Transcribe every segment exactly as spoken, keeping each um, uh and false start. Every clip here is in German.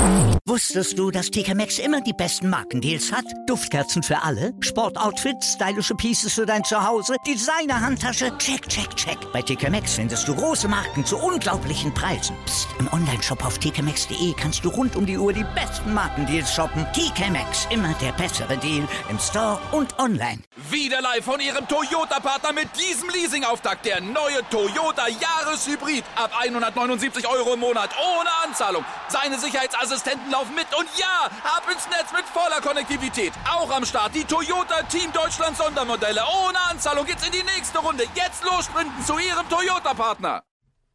Wusstest du, dass T K Maxx immer die besten Markendeals hat? Duftkerzen für alle, Sportoutfits, stylische Pieces für dein Zuhause, Designer-Handtasche, check, check, check. Bei T K Maxx findest du große Marken zu unglaublichen Preisen. Psst. Im Onlineshop auf t k maxx punkt d e kannst du rund um die Uhr die besten Markendeals shoppen. T K Maxx, immer der bessere Deal im Store und online. Wieder live von Ihrem Toyota-Partner mit diesem Leasing-Auftakt. Der neue Toyota Jahreshybrid. Ab hundertneunundsiebzig Euro im Monat. Ohne Anzahlung. Seine Sicherheitsassistenten laufen mit. Und ja, ab ins Netz mit voller Konnektivität. Auch am Start die Toyota Team Deutschland Sondermodelle. Ohne Anzahlung geht's in die nächste Runde. Jetzt los sprinten zu Ihrem Toyota-Partner.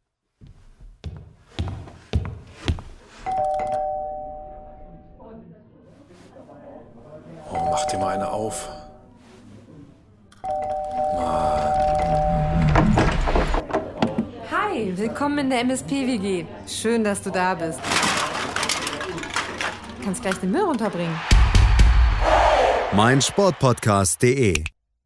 Oh, mach dir mal eine auf. Hi, willkommen in der M S P-W G. Schön, dass du da bist. Du kannst gleich den Müll runterbringen. mein Sportpodcast punkt de.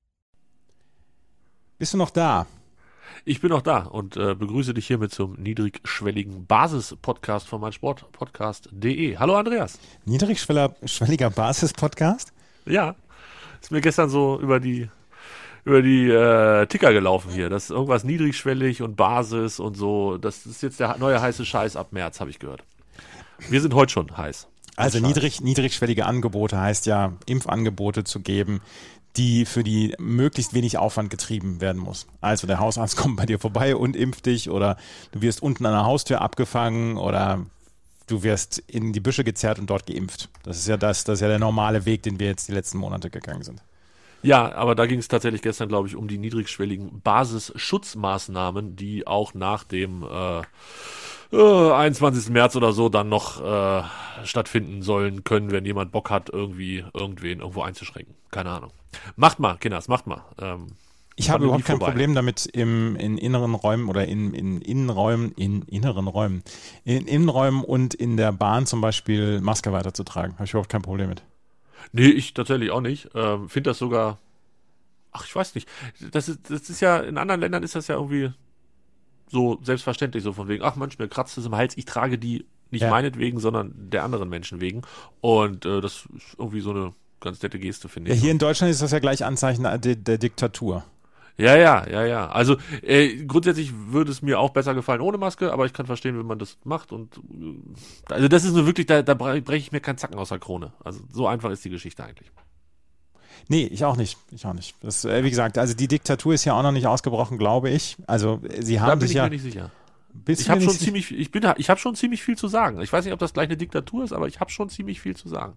Bist du noch da? Ich bin noch da und äh, begrüße dich hiermit zum niedrigschwelligen Basis-Podcast von mein Sportpodcast punkt de. Hallo Andreas. Niedrigschwelliger Basis-Podcast? Ja, ist mir gestern so über die über die äh, Ticker gelaufen hier. Das ist irgendwas niedrigschwellig und Basis und so. Das ist jetzt der neue heiße Scheiß ab März, habe ich gehört. Wir sind heute schon heiß. Also niedrig, niedrigschwellige Angebote heißt ja, Impfangebote zu geben, die für die möglichst wenig Aufwand getrieben werden muss. Also der Hausarzt kommt bei dir vorbei und impft dich oder du wirst unten an der Haustür abgefangen oder du wirst in die Büsche gezerrt und dort geimpft. Das ist ja das, das ist ja der normale Weg, den wir jetzt die letzten Monate gegangen sind. Ja, aber da ging es tatsächlich gestern, glaube ich, um die niedrigschwelligen Basisschutzmaßnahmen, die auch nach dem äh, äh, einundzwanzigsten März oder so dann noch äh, stattfinden sollen können, wenn jemand Bock hat, irgendwie irgendwen irgendwo einzuschränken. Keine Ahnung. Macht mal, Kinders, macht mal. Ähm, ich habe überhaupt kein Problem damit, im, in inneren Räumen oder in, in Innenräumen, in inneren Räumen, in Innenräumen und in der Bahn zum Beispiel Maske weiterzutragen. Habe ich überhaupt kein Problem mit. Nee, ich tatsächlich auch nicht. Ähm, finde das sogar, ach, ich weiß nicht. Das ist, das ist ja, in anderen Ländern ist das ja irgendwie so selbstverständlich, so von wegen, ach Mensch, mir kratzt es im Hals, ich trage die nicht ja. meinetwegen, sondern der anderen Menschen wegen. Und äh, das ist irgendwie so eine ganz nette Geste, finde ja, ich. Hier in Deutschland ist das ja gleich Anzeichen der, der Diktatur. Ja, ja, ja, ja. Also äh, grundsätzlich würde es mir auch besser gefallen ohne Maske, aber ich kann verstehen, wenn man das macht. Und äh, also das ist nur wirklich, da, da breche ich mir keinen Zacken aus der Krone. Also so einfach ist die Geschichte eigentlich. Nee, ich auch nicht. Ich auch nicht. Das, äh, wie gesagt, also die Diktatur ist ja auch noch nicht ausgebrochen, glaube ich. Also sie haben da sich bin ja. Ich mir nicht sicher. Ich habe schon ziemlich, ich bin, ich habe schon ziemlich viel zu sagen. Ich weiß nicht, ob das gleich eine Diktatur ist, aber ich habe schon ziemlich viel zu sagen.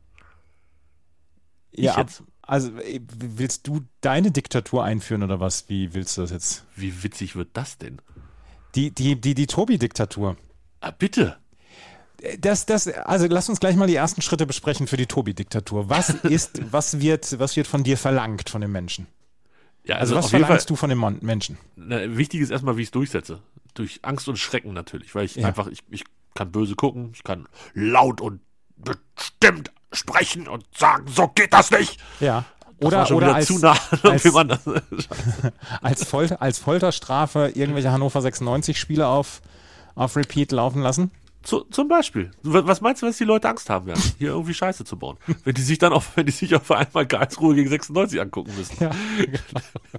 Ja, ab, also willst du deine Diktatur einführen oder was? Wie willst du das jetzt? Wie witzig wird das denn? Die, die, die, die Tobi-Diktatur. Ah, bitte. Das, das, also lass uns gleich mal die ersten Schritte besprechen für die Tobi-Diktatur. Was ist, was wird, was wird von dir verlangt von den Menschen? Ja, also, also was verlangst du von den Mon- Menschen? Na, wichtig ist erstmal, wie ich es durchsetze. Durch Angst und Schrecken natürlich, weil ich ja. einfach, ich, ich kann böse gucken, ich kann laut und bestimmt sprechen und sagen, so geht das nicht. Ja. Oder, oder als, zu nah, als, man das als, Folter, als Folterstrafe irgendwelche Hannover sechsundneunzig Spiele auf, auf Repeat laufen lassen? Zu, zum Beispiel. Was meinst du, was die Leute Angst haben werden, hier irgendwie Scheiße zu bauen? Wenn die sich dann auf, wenn die sich auf einmal Karlsruhe gegen sechsundneunzig angucken müssen. Ja, genau.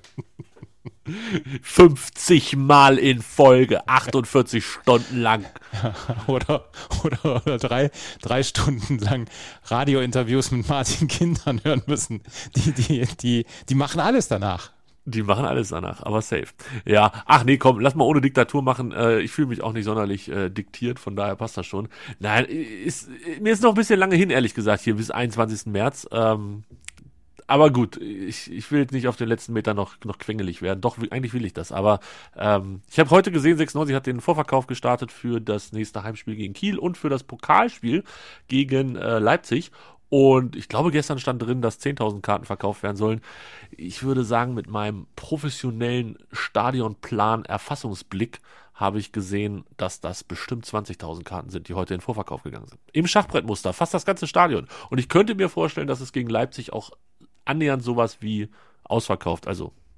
fünfzig Mal in Folge, achtundvierzig Stunden lang. Oder, oder, oder drei, drei Stunden lang Radiointerviews mit Martin Kindern hören müssen. Die, die, die, die machen alles danach. Die machen alles danach, aber safe. Ja, ach nee, komm, lass mal ohne Diktatur machen. Äh, ich fühle mich auch nicht sonderlich äh, diktiert, von daher passt das schon. Nein, ist, mir ist noch ein bisschen lange hin, ehrlich gesagt, hier bis einundzwanzigsten März. Ähm, aber gut, ich, ich will jetzt nicht auf den letzten Meter noch, noch quengelig werden. Doch, eigentlich will ich das. Aber ähm, ich habe heute gesehen, sechsundneunzig hat den Vorverkauf gestartet für das nächste Heimspiel gegen Kiel und für das Pokalspiel gegen äh, Leipzig. Und ich glaube, gestern stand drin, dass zehntausend Karten verkauft werden sollen. Ich würde sagen, mit meinem professionellen Stadionplan-Erfassungsblick habe ich gesehen, dass das bestimmt zwanzigtausend Karten sind, die heute in den Vorverkauf gegangen sind. Im Schachbrettmuster, fast das ganze Stadion. Und ich könnte mir vorstellen, dass es gegen Leipzig auch annähernd sowas wie ausverkauft, also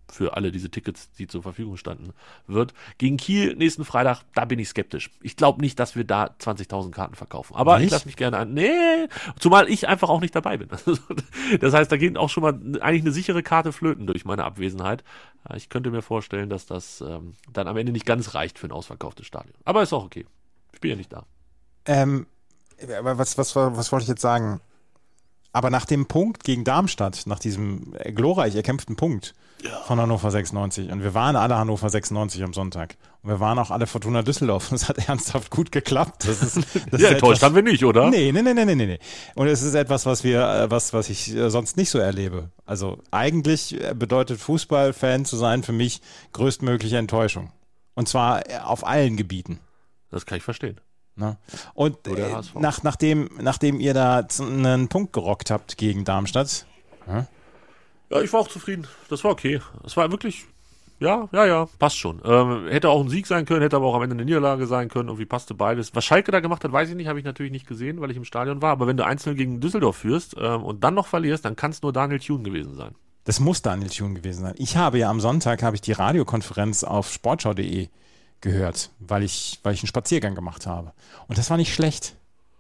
für alle diese Tickets, die zur Verfügung standen, wird. Gegen Kiel nächsten Freitag, da bin ich skeptisch. Ich glaube nicht, dass wir da zwanzigtausend Karten verkaufen. Aber nicht? Ich lasse mich gerne an. Nee, zumal ich einfach auch nicht dabei bin. Das heißt, da geht auch schon mal eigentlich eine sichere Karte flöten durch meine Abwesenheit. Ich könnte mir vorstellen, dass das ähm, dann am Ende nicht ganz reicht für ein ausverkauftes Stadion. Aber ist auch okay. Ich bin ja nicht da. Ähm, aber was, was, was wollte ich jetzt sagen? Aber nach dem Punkt gegen Darmstadt, nach diesem glorreich erkämpften Punkt ja. von Hannover sechsundneunzig, und wir waren alle Hannover sechsundneunzig am Sonntag, und wir waren auch alle Fortuna Düsseldorf, und es hat ernsthaft gut geklappt. Das ist, das ja, ist enttäuscht haben wir nicht, oder? Nee, nee, nee, nee, nee, nee. Und es ist etwas, was wir, was, was ich sonst nicht so erlebe. Also eigentlich bedeutet Fußballfan zu sein für mich größtmögliche Enttäuschung. Und zwar auf allen Gebieten. Das kann ich verstehen. Ne? Und äh, nach, nachdem, nachdem ihr da einen Punkt gerockt habt gegen Darmstadt. Hm? Ja, ich war auch zufrieden. Das war okay. Es war wirklich, ja, ja, ja, passt schon. Ähm, hätte auch ein Sieg sein können, hätte aber auch am Ende eine Niederlage sein können. Irgendwie passte beides. Was Schalke da gemacht hat, weiß ich nicht, habe ich natürlich nicht gesehen, weil ich im Stadion war. Aber wenn du einzeln gegen Düsseldorf führst ähm, und dann noch verlierst, dann kann es nur Daniel Thune gewesen sein. Das muss Daniel Thune gewesen sein. Ich habe ja am Sonntag habe ich die Radiokonferenz auf sportschau punkt de gehört, weil ich, weil ich einen Spaziergang gemacht habe. Und das war nicht schlecht.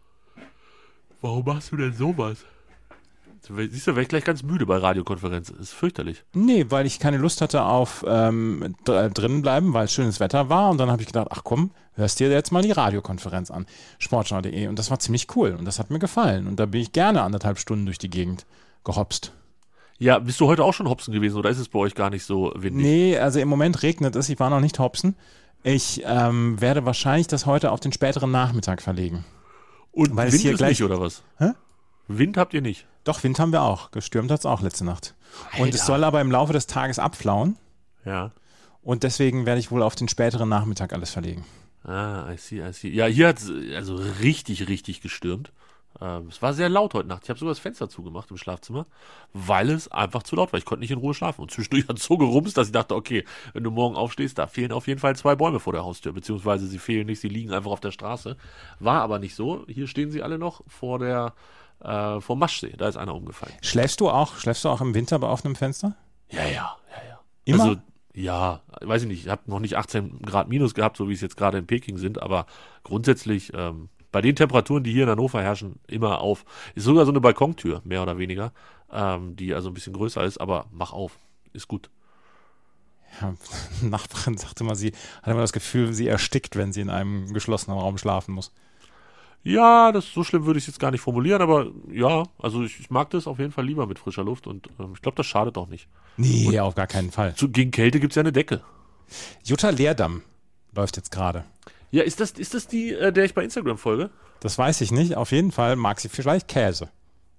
Warum machst du denn sowas? Siehst du, wäre ich gleich ganz müde bei Radiokonferenz. Das ist fürchterlich. Nee, weil ich keine Lust hatte auf ähm, dr- drinnen bleiben, weil es schönes Wetter war. Und dann habe ich gedacht, ach komm, hörst dir jetzt mal die Radiokonferenz an. sportschau punkt de. Und das war ziemlich cool. Und das hat mir gefallen. Und da bin ich gerne anderthalb Stunden durch die Gegend gehopst. Ja, bist du heute auch schon hopsen gewesen oder ist es bei euch gar nicht so windig? Nee, also im Moment regnet es. Ich war noch nicht hopsen. Ich ähm, werde wahrscheinlich das heute auf den späteren Nachmittag verlegen. Und Weil Wind es hier ist gleich nicht, oder was? Hä? Wind habt ihr nicht? Doch, Wind haben wir auch. Gestürmt hat es auch letzte Nacht. Alter. Und es soll aber im Laufe des Tages abflauen. Ja. Und deswegen werde ich wohl auf den späteren Nachmittag alles verlegen. Ah, I see, I see. Ja, hier hat es also richtig, richtig gestürmt. Ähm, es war sehr laut heute Nacht. Ich habe sogar das Fenster zugemacht im Schlafzimmer, weil es einfach zu laut war. Ich konnte nicht in Ruhe schlafen. Und zwischendurch hat es so gerumst, dass ich dachte, okay, wenn du morgen aufstehst, da fehlen auf jeden Fall zwei Bäume vor der Haustür. Beziehungsweise sie fehlen nicht, sie liegen einfach auf der Straße. War aber nicht so. Hier stehen sie alle noch vor der äh, vor Maschsee. Da ist einer umgefallen. Schläfst du auch, schläfst du auch im Winter bei offenem Fenster? Ja, ja, ja, ja. Immer? Also, ja, weiß ich nicht. Ich habe noch nicht achtzehn Grad minus gehabt, so wie es jetzt gerade in Peking sind. Aber grundsätzlich ähm, bei den Temperaturen, die hier in Hannover herrschen, immer auf. Ist sogar so eine Balkontür, mehr oder weniger, ähm, die also ein bisschen größer ist, aber mach auf, ist gut. Ja, Nachbarin sagte mal, sie hat immer das Gefühl, sie erstickt, wenn sie in einem geschlossenen Raum schlafen muss. Ja, das so schlimm würde ich es jetzt gar nicht formulieren, aber ja, also ich, ich mag das auf jeden Fall lieber mit frischer Luft und ähm, ich glaube, das schadet auch nicht. Nee, und auf gar keinen Fall. Zu, gegen Kälte gibt es ja eine Decke. Jutta Leerdam läuft jetzt gerade. Ja, ist das, ist das die, äh, der ich bei Instagram folge? Das weiß ich nicht. Auf jeden Fall mag sie vielleicht Käse.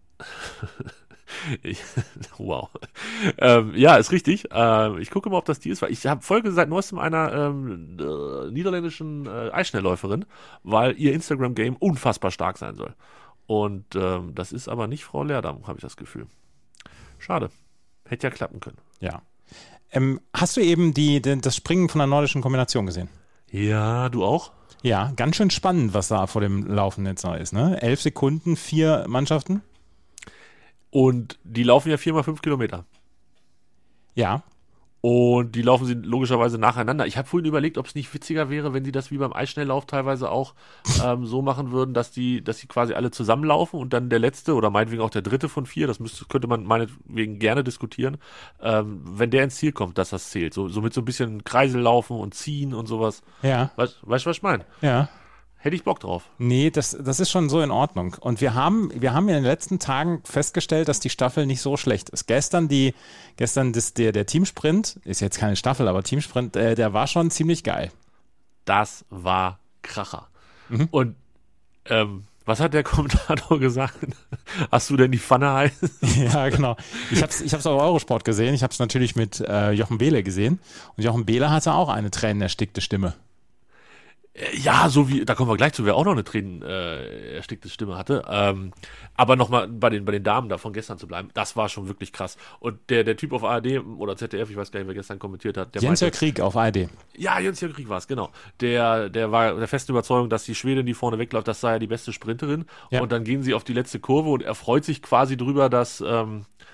Ich, wow. Ähm, ja, ist richtig. Ähm, ich gucke mal, ob das die ist, weil ich hab, folge seit neuestem einer ähm, äh, niederländischen äh, Eisschnellläuferin, weil ihr Instagram-Game unfassbar stark sein soll. Und ähm, das ist aber nicht Frau Leerdam, habe ich das Gefühl. Schade. Hätte ja klappen können. Ja. Ähm, hast du eben die, die, das Springen von der nordischen Kombination gesehen? Ja, du auch? Ja, ganz schön spannend, was da vor dem Laufen jetzt noch ist. Ne? Elf Sekunden, vier Mannschaften. Und die laufen ja viermal fünf Kilometer. Ja. Und die laufen sie logischerweise nacheinander. Ich habe vorhin überlegt, ob es nicht witziger wäre, wenn sie das wie beim Eisschnelllauf teilweise auch ähm, so machen würden, dass die, dass sie quasi alle zusammenlaufen und dann der letzte oder meinetwegen auch der dritte von vier, das müsste, könnte man meinetwegen gerne diskutieren, ähm, wenn der ins Ziel kommt, dass das zählt. So, so mit so ein bisschen Kreisel laufen und ziehen und sowas. Ja. Weißt du, was ich meine? Ja. Hätte ich Bock drauf. Nee, das, das ist schon so in Ordnung. Und wir haben, wir haben ja in den letzten Tagen festgestellt, dass die Staffel nicht so schlecht ist. Gestern die, gestern das, der, der Teamsprint, ist jetzt keine Staffel, aber Teamsprint, äh, der war schon ziemlich geil. Das war Kracher. Mhm. Und ähm, was hat der Kommentator gesagt? Hast du denn die Pfanne heiß? Ja, genau. Ich habe es ich hab's auf Eurosport gesehen. Ich habe es natürlich mit äh, Jochen Behle gesehen. Und Jochen Behle hatte auch eine tränenerstickte Stimme. Ja, so wie, da kommen wir gleich zu, wer auch noch eine Tränen äh, erstickte Stimme hatte. Ähm, aber nochmal bei den, bei den Damen da von gestern zu bleiben, das war schon wirklich krass. Und der, der Typ auf A R D oder Z D F, ich weiß gar nicht, wer gestern kommentiert hat, der Jens meinte, Krieg auf A R D. Ja, Jens Krieg war es, genau. Der, der war der festen Überzeugung, dass die Schwedin, die vorne wegläuft, das sei ja die beste Sprinterin. Ja. Und dann gehen sie auf die letzte Kurve und er freut sich quasi drüber, dass ähm,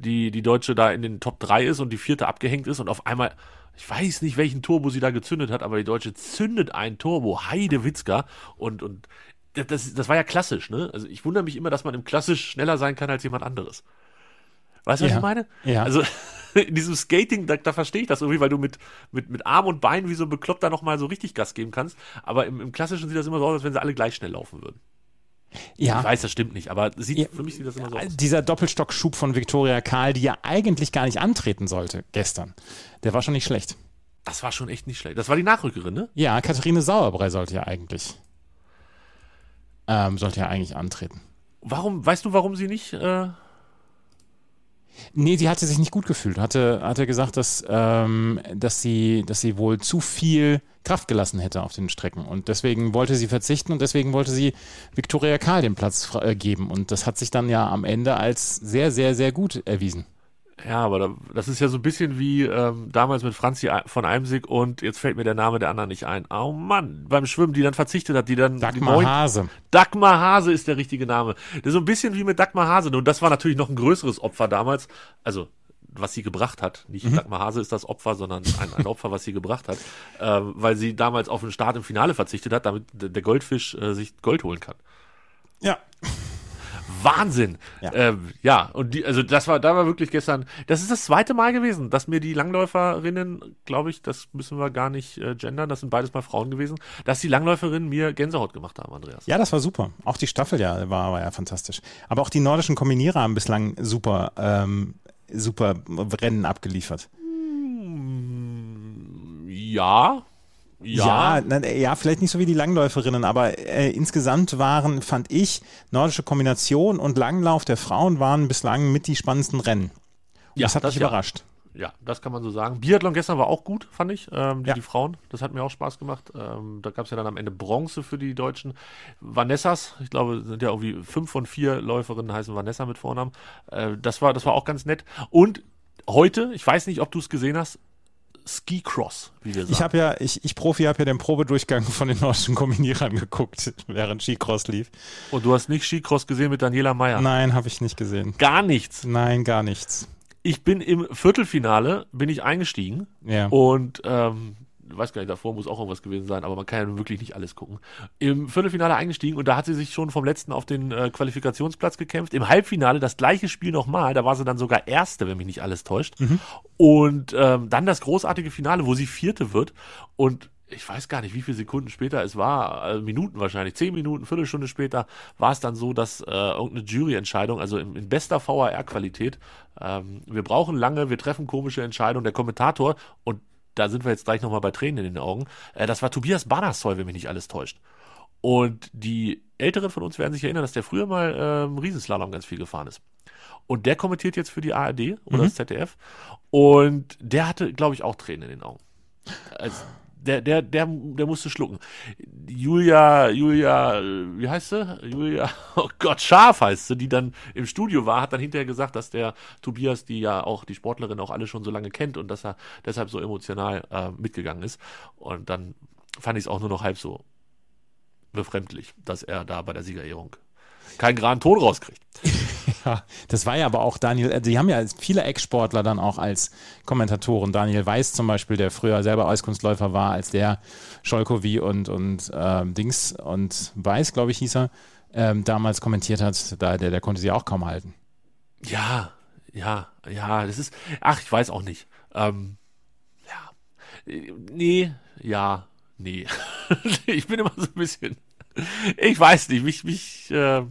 die, die Deutsche da in den Top drei ist und die vierte abgehängt ist und auf einmal, ich weiß nicht, welchen Turbo sie da gezündet hat, aber die Deutsche zündet einen Turbo, Heidewitzka und, und das, das war ja klassisch, ne? Also ich wundere mich immer, dass man im Klassisch schneller sein kann als jemand anderes. Weißt du, was Ja. ich meine? Ja. Also in diesem Skating, da, da verstehe ich das irgendwie, weil du mit, mit, mit Arm und Bein wie so ein Bekloppter nochmal so richtig Gas geben kannst. Aber im, im Klassischen sieht das immer so aus, als wenn sie alle gleich schnell laufen würden. Ja. Ich weiß, das stimmt nicht, aber sieht, Ja. für mich sieht das immer so aus. Dieser Doppelstockschub von Viktoria Karl, die ja eigentlich gar nicht antreten sollte gestern, der war schon nicht schlecht. Das war schon echt nicht schlecht. Das war die Nachrückerin, ne? Ja, Katharine Sauerbrei sollte ja eigentlich ähm, sollte ja eigentlich antreten. Warum, weißt du, warum sie nicht? Äh Nee, die hatte sich nicht gut gefühlt. Hatte, hatte gesagt, dass, ähm, dass, sie, dass sie wohl zu viel Kraft gelassen hätte auf den Strecken. Und deswegen wollte sie verzichten und deswegen wollte sie Viktoria Karl den Platz fra- äh, geben. Und das hat sich dann ja am Ende als sehr, sehr, sehr gut erwiesen. Ja, aber da, das ist ja so ein bisschen wie ähm, damals mit Franzi von Eimsig und jetzt fällt mir der Name der anderen nicht ein. Oh Mann, beim Schwimmen, die dann verzichtet hat, die dann die Dagmar neun- Hase. Dagmar Hase ist der richtige Name. Das ist so ein bisschen wie mit Dagmar Hase. Und das war natürlich noch ein größeres Opfer damals. Also, was sie gebracht hat. Nicht Mhm. Dagmar Hase ist das Opfer, sondern ein, ein Opfer, was sie gebracht hat. Ähm, weil sie damals auf den Start im Finale verzichtet hat, damit der Goldfisch äh, sich Gold holen kann. Ja. Wahnsinn. Ja. Ähm, ja, und die, also das war, da war wirklich gestern, das ist das zweite Mal gewesen, dass mir die Langläuferinnen, glaube ich, das müssen wir gar nicht äh, gendern, das sind beides mal Frauen gewesen, dass die Langläuferinnen mir Gänsehaut gemacht haben, Andreas. Ja, das war super. Auch die Staffel ja war, war ja fantastisch. Aber auch die nordischen Kombinierer haben bislang super, ähm, super Rennen abgeliefert. Ja. Ja, Ja. na, ja, vielleicht nicht so wie die Langläuferinnen, aber äh, insgesamt waren, fand ich, nordische Kombination und Langlauf der Frauen waren bislang mit die spannendsten Rennen. Und Ja, das hat das mich ja. überrascht. Ja, das kann man so sagen. Biathlon gestern war auch gut, fand ich, ähm, die, Ja. die Frauen. Das hat mir auch Spaß gemacht. Ähm, da gab es ja dann am Ende Bronze für die Deutschen. Vanessas, ich glaube, sind ja irgendwie fünf von vier Läuferinnen heißen Vanessa mit Vornamen. Äh, das war, das war auch ganz nett. Und heute, ich weiß nicht, ob du es gesehen hast, Ski Cross, wie wir sagen. Ich habe ja, ich, ich Profi habe ja den Probedurchgang von den nordischen Kombinierern geguckt, während Skicross lief. Und du hast nicht Skicross gesehen mit Daniela Meyer? Nein, habe ich nicht gesehen. Gar nichts. Nein, gar nichts. Ich bin im Viertelfinale, bin ich eingestiegen. Ja. Und, ähm, ich weiß gar nicht, davor muss auch irgendwas gewesen sein, aber man kann ja nun wirklich nicht alles gucken. Im Viertelfinale eingestiegen und da hat sie sich schon vom letzten auf den äh, Qualifikationsplatz gekämpft. Im Halbfinale das gleiche Spiel nochmal, da war sie dann sogar Erste, wenn mich nicht alles täuscht. Und ähm, dann das großartige Finale, wo sie Vierte wird und ich weiß gar nicht, wie viele Sekunden später es war, also Minuten wahrscheinlich, zehn Minuten, Viertelstunde später, war es dann so, dass äh, irgendeine Juryentscheidung, also in, in bester V H R-Qualität, ähm, wir brauchen lange, wir treffen komische Entscheidungen, der Kommentator, und da sind wir jetzt gleich nochmal bei Tränen in den Augen, äh, das war Tobias Bannersoy, wenn mich nicht alles täuscht. Und die Älteren von uns werden sich erinnern, dass der früher mal ähm, Riesenslalom ganz viel gefahren ist. Und der kommentiert jetzt für die A R D oder Mhm. das Z D F. Und der hatte, glaube ich, auch Tränen in den Augen. Also, der, der, der, der musste schlucken. Julia, Julia, äh, wie heißt sie? Julia, oh Gott, Scharf heißt sie, die dann im Studio war, hat dann hinterher gesagt, dass der Tobias, die ja auch die Sportlerin auch alle schon so lange kennt und dass er deshalb so emotional äh, mitgegangen ist. Und dann fand ich es auch nur noch halb so befremdlich, dass er da bei der Siegerehrung keinen geraden Ton rauskriegt. Ja, das war ja aber auch Daniel, äh, die haben ja viele Ex-Sportler dann auch als Kommentatoren. Daniel Weiß zum Beispiel, der früher selber Eiskunstläufer war, als der Scholkowy und, und ähm, Dings und Weiß, glaube ich, hieß er, ähm, damals kommentiert hat, da, der, der konnte sie auch kaum halten. Ja, ja, ja, das ist, ach, ich weiß auch nicht. Ähm, ja, Äh, nee, ja, nee. Ich bin immer so ein bisschen, ich weiß nicht, mich, mich, äh,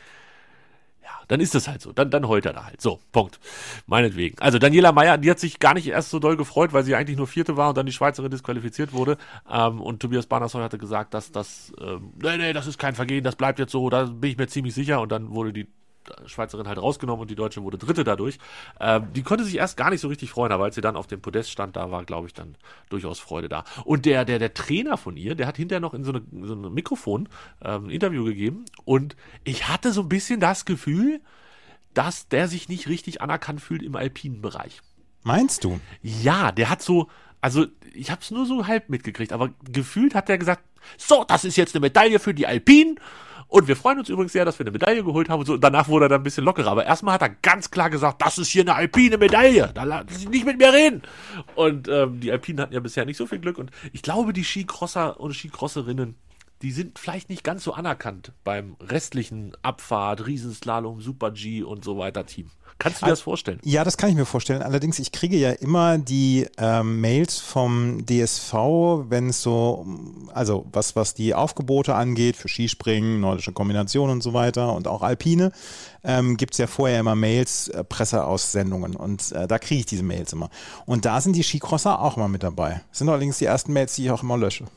dann ist das halt so. Dann, dann heult er da halt. So, Punkt. Meinetwegen. Also Daniela Meyer, die hat sich gar nicht erst so doll gefreut, weil sie eigentlich nur Vierte war und dann die Schweizerin disqualifiziert wurde. Ähm, und Tobias Bannersoy hatte gesagt, dass das, ähm, nee, nee, das ist kein Vergehen, das bleibt jetzt so, da bin ich mir ziemlich sicher. Und dann wurde die Schweizerin halt rausgenommen und die Deutsche wurde Dritte dadurch. Ähm, die konnte sich erst gar nicht so richtig freuen, aber als sie dann auf dem Podest stand, da war, glaube ich, dann durchaus Freude da. Und der, der, der Trainer von ihr, der hat hinterher noch in so, eine, so ein Mikrofon ähm, ein Interview gegeben und ich hatte so ein bisschen das Gefühl, dass der sich nicht richtig anerkannt fühlt im alpinen Bereich. Meinst du? Ja, der hat so, Also, ich habe es nur so halb mitgekriegt, aber gefühlt hat er gesagt, so, das ist jetzt eine Medaille für die Alpinen. Und wir freuen uns übrigens sehr, dass wir eine Medaille geholt haben. Und, so. und danach wurde er dann ein bisschen lockerer. Aber erstmal hat er ganz klar gesagt, das ist hier eine alpine Medaille. Da lassen Sie nicht mit mir reden. Und ähm, die Alpinen hatten ja bisher nicht so viel Glück. Und ich glaube, die Skicrosser und Skicrosserinnen, die sind vielleicht nicht ganz so anerkannt beim restlichen Abfahrt, Riesenslalom, Super-G und so weiter Team. Kannst du dir das vorstellen? Ja, das kann ich mir vorstellen. Allerdings, ich kriege ja immer die ähm, Mails vom D S V, wenn es so, also was, was die Aufgebote angeht, für Skispringen, nordische Kombination und so weiter und auch Alpine, ähm, gibt es ja vorher immer Mails, äh, Presseaussendungen und äh, da kriege ich diese Mails immer. Und da sind die Skicrosser auch immer mit dabei. Das sind allerdings die ersten Mails, die ich auch immer lösche.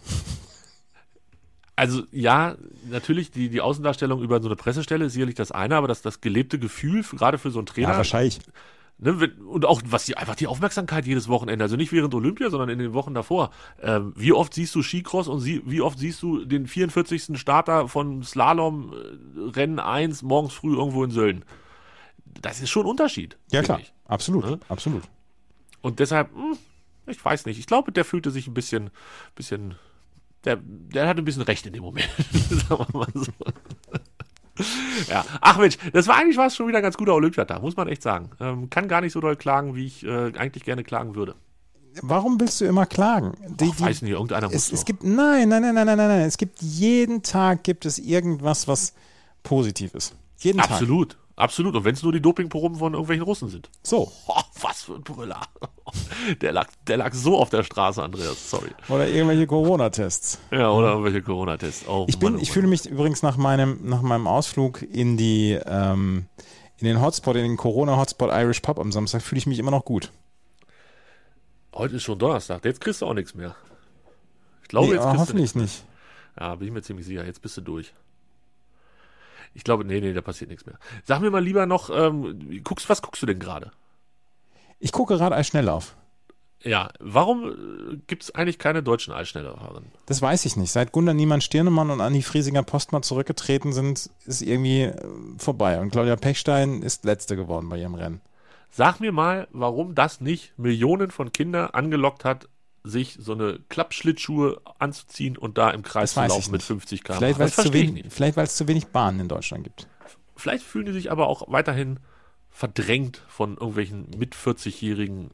Also ja, natürlich, die, die Außendarstellung über so eine Pressestelle ist sicherlich das eine, aber das, das gelebte Gefühl, für, gerade für so einen Trainer. Ja, wahrscheinlich. Ne, und auch was die, einfach die Aufmerksamkeit jedes Wochenende, also nicht während Olympia, sondern in den Wochen davor. Ähm, wie oft siehst du Skicross und sie, wie oft siehst du den vierundvierzigsten Starter von Slalom äh, Rennen eins morgens früh irgendwo in Sölden? Das ist schon ein Unterschied. Ja klar, ich. absolut, ne? absolut. Und deshalb, mh, ich weiß nicht, ich glaube, der fühlte sich ein bisschen, bisschen Der, der hatte ein bisschen recht in dem Moment. Sagen wir mal so. Ja. Ach Mensch, das war eigentlich was schon wieder ein ganz guter Olympiatag, muss man echt sagen. Ähm, kann gar nicht so doll klagen, wie ich äh, eigentlich gerne klagen würde. Warum willst du immer klagen? Die, Ach, weiß nicht, irgendeiner muss es, doch. es gibt, nein, nein, nein, nein, nein, nein, es gibt jeden Tag gibt es irgendwas, was positiv ist. Jeden Tag. Absolut, absolut. Und wenn es nur die Dopingproben von irgendwelchen Russen sind. So. Oh, was für ein Brüller. Der lag, der lag so auf der Straße, Andreas, sorry. Oder irgendwelche Corona-Tests. Ja, oder irgendwelche Corona-Tests. Oh, ich bin, Mann, oh ich Mann. fühle mich übrigens nach meinem, nach meinem Ausflug in die, ähm, in den Hotspot, in den Corona-Hotspot Irish Pub am Samstag, fühle ich mich immer noch gut. Heute ist schon Donnerstag, jetzt kriegst du auch nichts mehr. Ich glaube, Nee, jetzt aber kriegst du hoffentlich nichts nicht. mehr. Ja, bin ich mir ziemlich sicher, jetzt bist du durch. Ich glaube, nee, nee, da passiert nichts mehr. Sag mir mal lieber noch, ähm, guckst, was guckst du denn gerade? Ich gucke gerade Eisschnelllauf. Ja, warum äh, gibt es eigentlich keine deutschen Eisschnellläuferinnen? Das weiß ich nicht. Seit Gunda Niemann-Stirnemann und Anni Friesinger Postma zurückgetreten sind, ist irgendwie äh, vorbei. Und Claudia Pechstein ist Letzte geworden bei ihrem Rennen. Sag mir mal, warum das nicht Millionen von Kindern angelockt hat, sich so eine Klappschlittschuhe anzuziehen und da im Kreis Das zu weiß laufen ich mit nicht. fünfzig Kilometer Vielleicht, pro weil es Stunde. zu, wenig- vielleicht, weil es zu wenig Bahnen in Deutschland gibt. Vielleicht fühlen die sich aber auch weiterhin verdrängt von irgendwelchen mit vierzig-jährigen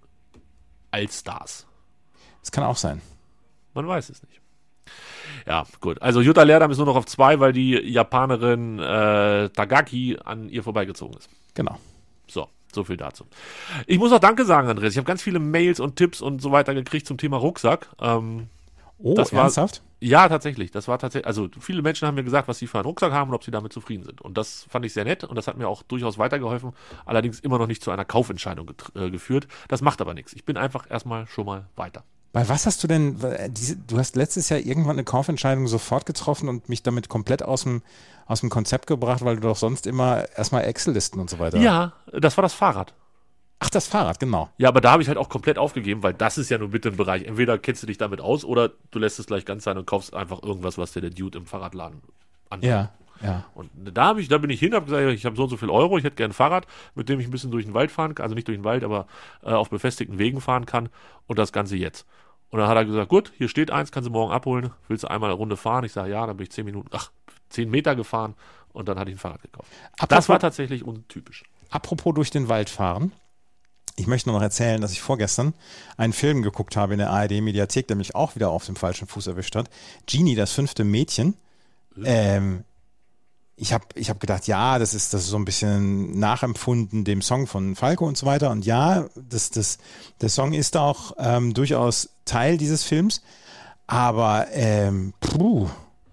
Allstars. Das kann auch sein. Man weiß es nicht. Ja, gut. Also Jutta Leerdam ist nur noch auf zwei, weil die Japanerin äh, Tagaki an ihr vorbeigezogen ist. Genau. So, so viel dazu. Ich muss auch Danke sagen, Andreas. Ich habe ganz viele Mails und Tipps und so weiter gekriegt zum Thema Rucksack. Ähm, Oh, Das war- ernsthaft? ja, tatsächlich. Das war tatsächlich, also viele Menschen haben mir gesagt, was sie für einen Rucksack haben und ob sie damit zufrieden sind. Und das fand ich sehr nett und das hat mir auch durchaus weitergeholfen. Allerdings immer noch nicht zu einer Kaufentscheidung getr- äh, geführt. Das macht aber nichts. Ich bin einfach erstmal schon mal weiter. Bei was hast du denn, weil diese, du hast letztes Jahr irgendwann eine Kaufentscheidung sofort getroffen und mich damit komplett aus dem, aus dem Konzept gebracht, weil du doch sonst immer erstmal Excel-Listen und so weiter. Ja, das war das Fahrrad. Ach, das Fahrrad, genau. Ja, aber da habe ich halt auch komplett aufgegeben, weil das ist ja nur bitte ein Bereich. Entweder kennst du dich damit aus oder du lässt es gleich ganz sein und kaufst einfach irgendwas, was dir der Dude im Fahrradladen anbietet. Ja, ja. Und da habe ich, da bin ich hin, habe gesagt, ich habe so und so viel Euro, ich hätte gerne ein Fahrrad, mit dem ich ein bisschen durch den Wald fahren kann, also nicht durch den Wald, aber äh, auf befestigten Wegen fahren kann und das Ganze jetzt. Und dann hat er gesagt, gut, hier steht eins, kannst du morgen abholen, willst du einmal eine Runde fahren? Ich sage, ja, dann bin ich zehn Minuten, ach, zehn Meter gefahren und dann hatte ich ein Fahrrad gekauft. Apropos- Das war tatsächlich untypisch. Apropos durch den Wald fahren. Ich möchte nur noch erzählen, dass ich vorgestern einen Film geguckt habe in der A R D-Mediathek, der mich auch wieder auf dem falschen Fuß erwischt hat. Genie, das fünfte Mädchen. Ähm, ich habe ich hab gedacht, ja, das ist, das ist so ein bisschen nachempfunden dem Song von Falco und so weiter. Und ja, das, das, der Song ist auch ähm, durchaus Teil dieses Films. Aber ähm, puh,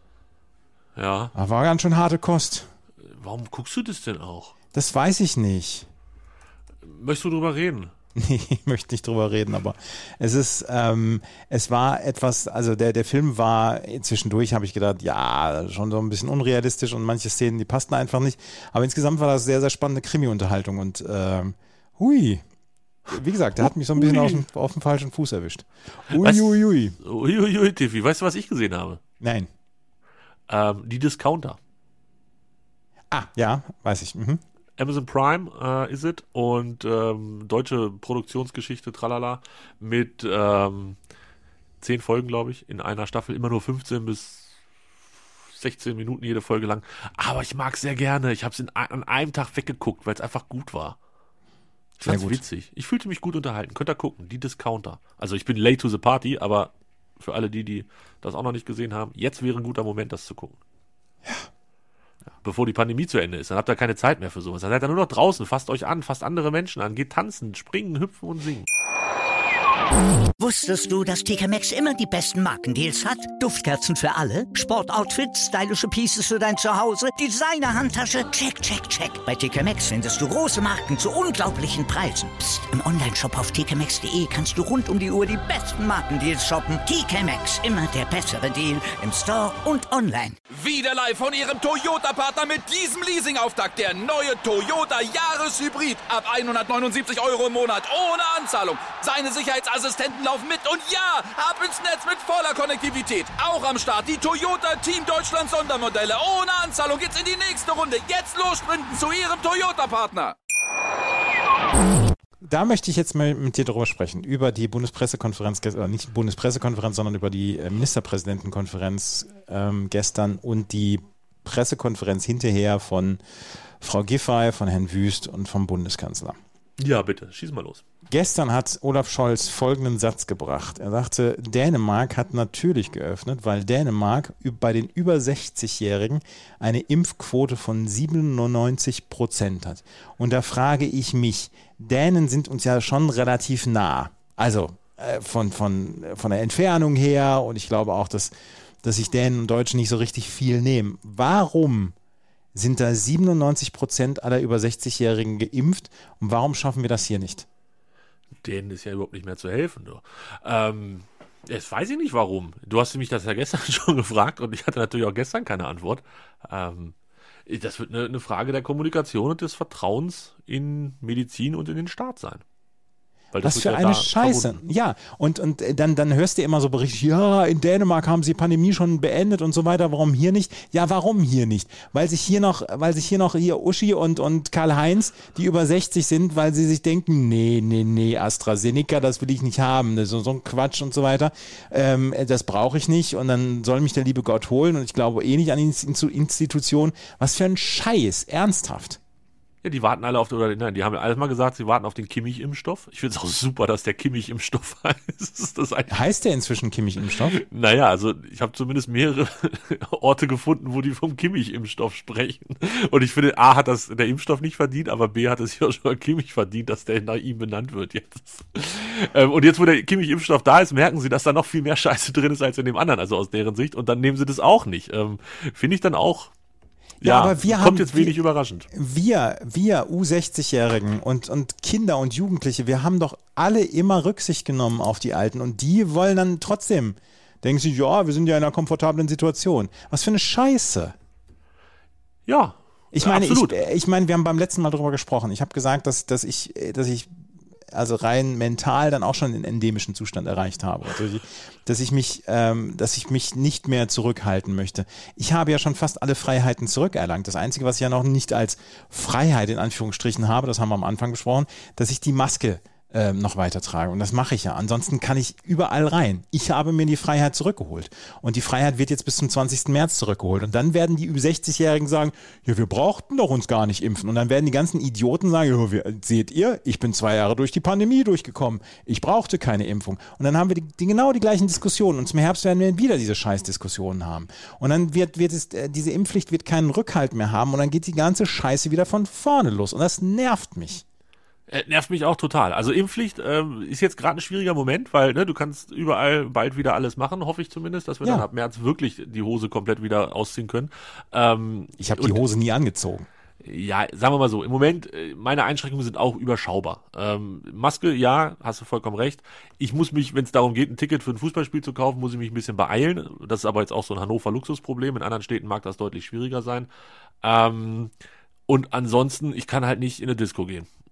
Ja, das war ganz schön harte Kost. warum guckst du das denn auch? Das weiß ich nicht. Möchtest du drüber reden? Nee, ich möchte nicht drüber reden, aber es ist, ähm, es war etwas, also der, der Film war, zwischendurch habe ich gedacht, ja, schon so ein bisschen unrealistisch und manche Szenen, die passten einfach nicht. Aber insgesamt war das sehr, sehr spannende Krimi-Unterhaltung und ähm, hui. Wie gesagt, der hat mich so ein bisschen auf dem, auf dem falschen Fuß erwischt. Was? Uiuiui. Uiuiui, Tiffy, weißt du, was ich gesehen habe? Nein. Ähm, die Discounter. Ah, ja, weiß ich. Mhm. Amazon Prime äh, ist es und ähm, deutsche Produktionsgeschichte, tralala, mit ähm, zehn Folgen, glaube ich, in einer Staffel, immer nur fünfzehn bis sechzehn Minuten jede Folge lang. Aber ich mag es sehr gerne. Ich habe es an einem Tag weggeguckt, weil es einfach gut war. Ich fand's witzig. Ich fühlte mich gut unterhalten. Könnt ihr gucken, die Discounter. Also ich bin late to the party, aber für alle die, die das auch noch nicht gesehen haben, jetzt wäre ein guter Moment, das zu gucken. Ja. Ja, bevor die Pandemie zu Ende ist, dann habt ihr keine Zeit mehr für sowas. Dann seid ihr nur noch draußen, fasst euch an, fasst andere Menschen an, geht tanzen, springen, hüpfen und singen. Wusstest du, dass T K Maxx immer die besten Markendeals hat? Duftkerzen für alle, Sportoutfits, stylische Pieces für dein Zuhause, Designer-Handtasche, check, check, check. Bei T K Maxx findest du große Marken zu unglaublichen Preisen. Psst. Im Onlineshop auf t k maxx punkt d e kannst du rund um die Uhr die besten Markendeals shoppen. T K Maxx, immer der bessere Deal im Store und online. Wieder live von ihrem Toyota-Partner mit diesem Leasing-Auftakt. Der neue Toyota Jahreshybrid. Ab hundertneunundsiebzig Euro im Monat ohne Anzahlung. Seine Sicherheitsassistenten laufen mit und ja, ab ins Netz mit voller Konnektivität. Auch am Start die Toyota Team Deutschland Sondermodelle. Ohne Anzahlung geht's in die nächste Runde. Jetzt los sprinten zu ihrem Toyota-Partner. Da möchte ich jetzt mal mit dir drüber sprechen, über die Bundespressekonferenz, oder nicht die Bundespressekonferenz, sondern über die Ministerpräsidentenkonferenz ähm, gestern und die Pressekonferenz hinterher von Frau Giffey, von Herrn Wüst und vom Bundeskanzler. Ja, bitte, schieß mal los. Gestern hat Olaf Scholz folgenden Satz gebracht. Er sagte, Dänemark hat natürlich geöffnet, weil Dänemark bei den über sechzig-Jährigen eine Impfquote von siebenundneunzig Prozent hat. Und da frage ich mich, Dänen sind uns ja schon relativ nah. Also äh, von, von, von der Entfernung her, und ich glaube auch, dass, dass sich Dänen und Deutsche nicht so richtig viel nehmen. Warum sind da siebenundneunzig Prozent aller über sechzig-Jährigen geimpft und warum schaffen wir das hier nicht? Denen ist ja überhaupt nicht mehr zu helfen. Du. Ähm, jetzt weiß ich nicht warum. Du hast mich das ja gestern schon gefragt und ich hatte natürlich auch gestern keine Antwort. Ähm, das wird eine, eine Frage der Kommunikation und des Vertrauens in Medizin und in den Staat sein. Weil das Was für ja eine Scheiße. verbunden. Ja, und, und dann, dann hörst du immer so Berichte, ja, in Dänemark haben sie Pandemie schon beendet und so weiter, warum hier nicht? Ja, warum hier nicht? Weil sich hier noch, weil sich hier noch hier Uschi und, und Karl-Heinz, die über sechzig sind, weil sie sich denken, nee, nee, nee, AstraZeneca, das will ich nicht haben, so, so ein Quatsch und so weiter, ähm, das brauche ich nicht und dann soll mich der liebe Gott holen und ich glaube eh nicht an die Institution. Was für ein Scheiß, ernsthaft. Ja, die warten alle auf den, oder nein, die haben ja alles mal gesagt, sie warten auf den Kimmich-Impfstoff. Ich finde es auch super, dass der Kimmich-Impfstoff heißt. Ist das eigentlich? Heißt der inzwischen Kimmich-Impfstoff? Naja, also ich habe zumindest mehrere Orte gefunden, wo die vom Kimmich-Impfstoff sprechen. Und ich finde, A, hat das der Impfstoff nicht verdient, aber B, hat es Joshua Kimmich verdient, dass der nach ihm benannt wird jetzt. Ähm, und jetzt, wo der Kimmich-Impfstoff da ist, merken sie, dass da noch viel mehr Scheiße drin ist als in dem anderen, also aus deren Sicht. Und dann nehmen sie das auch nicht. Ähm, finde ich dann auch. Ja, Ja, aber wir kommt haben, jetzt wenig wir, überraschend. Wir, wir U sechzig-Jährigen und, und Kinder und Jugendliche, wir haben doch alle immer Rücksicht genommen auf die Alten und die wollen dann trotzdem, denken sie, ja, wir sind ja in einer komfortablen Situation. Was für eine Scheiße. Ja, Ich meine, absolut. ich, ich meine, wir haben beim letzten Mal darüber gesprochen. Ich habe gesagt, dass, dass ich, dass ich also rein mental dann auch schon den endemischen Zustand erreicht habe. Also ich, dass ich mich, ähm, dass ich mich nicht mehr zurückhalten möchte. Ich habe ja schon fast alle Freiheiten zurückerlangt. Das Einzige, was ich ja noch nicht als Freiheit in Anführungsstrichen habe, das haben wir am Anfang besprochen, dass ich die Maske ähm, noch weiter trage. Und das mache ich ja. Ansonsten kann ich überall rein. Ich habe mir die Freiheit zurückgeholt. Und die Freiheit wird jetzt bis zum zwanzigsten März zurückgeholt. Und dann werden die über sechzig-Jährigen sagen, ja, wir brauchten doch uns gar nicht impfen. Und dann werden die ganzen Idioten sagen, ja, wir, seht ihr, ich bin zwei Jahre durch die Pandemie durchgekommen. Ich brauchte keine Impfung. Und dann haben wir die, die, genau die gleichen Diskussionen. Und zum Herbst werden wir wieder diese Scheißdiskussionen haben. Und dann wird, wird es, äh, diese Impfpflicht wird keinen Rückhalt mehr haben. Und dann geht die ganze Scheiße wieder von vorne los. Und das nervt mich. Äh, nervt mich auch total. Also Impfpflicht ähm, ist jetzt gerade ein schwieriger Moment, weil ne, du kannst überall bald wieder alles machen, hoffe ich zumindest, dass wir Ja. dann ab März wirklich die Hose komplett wieder ausziehen können. Ähm, Ich habe die und- Hose nie angezogen. Ja, sagen wir mal so, im Moment, äh, meine Einschränkungen sind auch überschaubar. Ähm, Maske, ja, hast du vollkommen recht. Ich muss mich, wenn es darum geht, ein Ticket für ein Fußballspiel zu kaufen, muss ich mich ein bisschen beeilen. Das ist aber jetzt auch so ein Hannover-Luxusproblem. In anderen Städten mag das deutlich schwieriger sein. Ähm, und ansonsten, ich kann halt nicht in eine Disco gehen.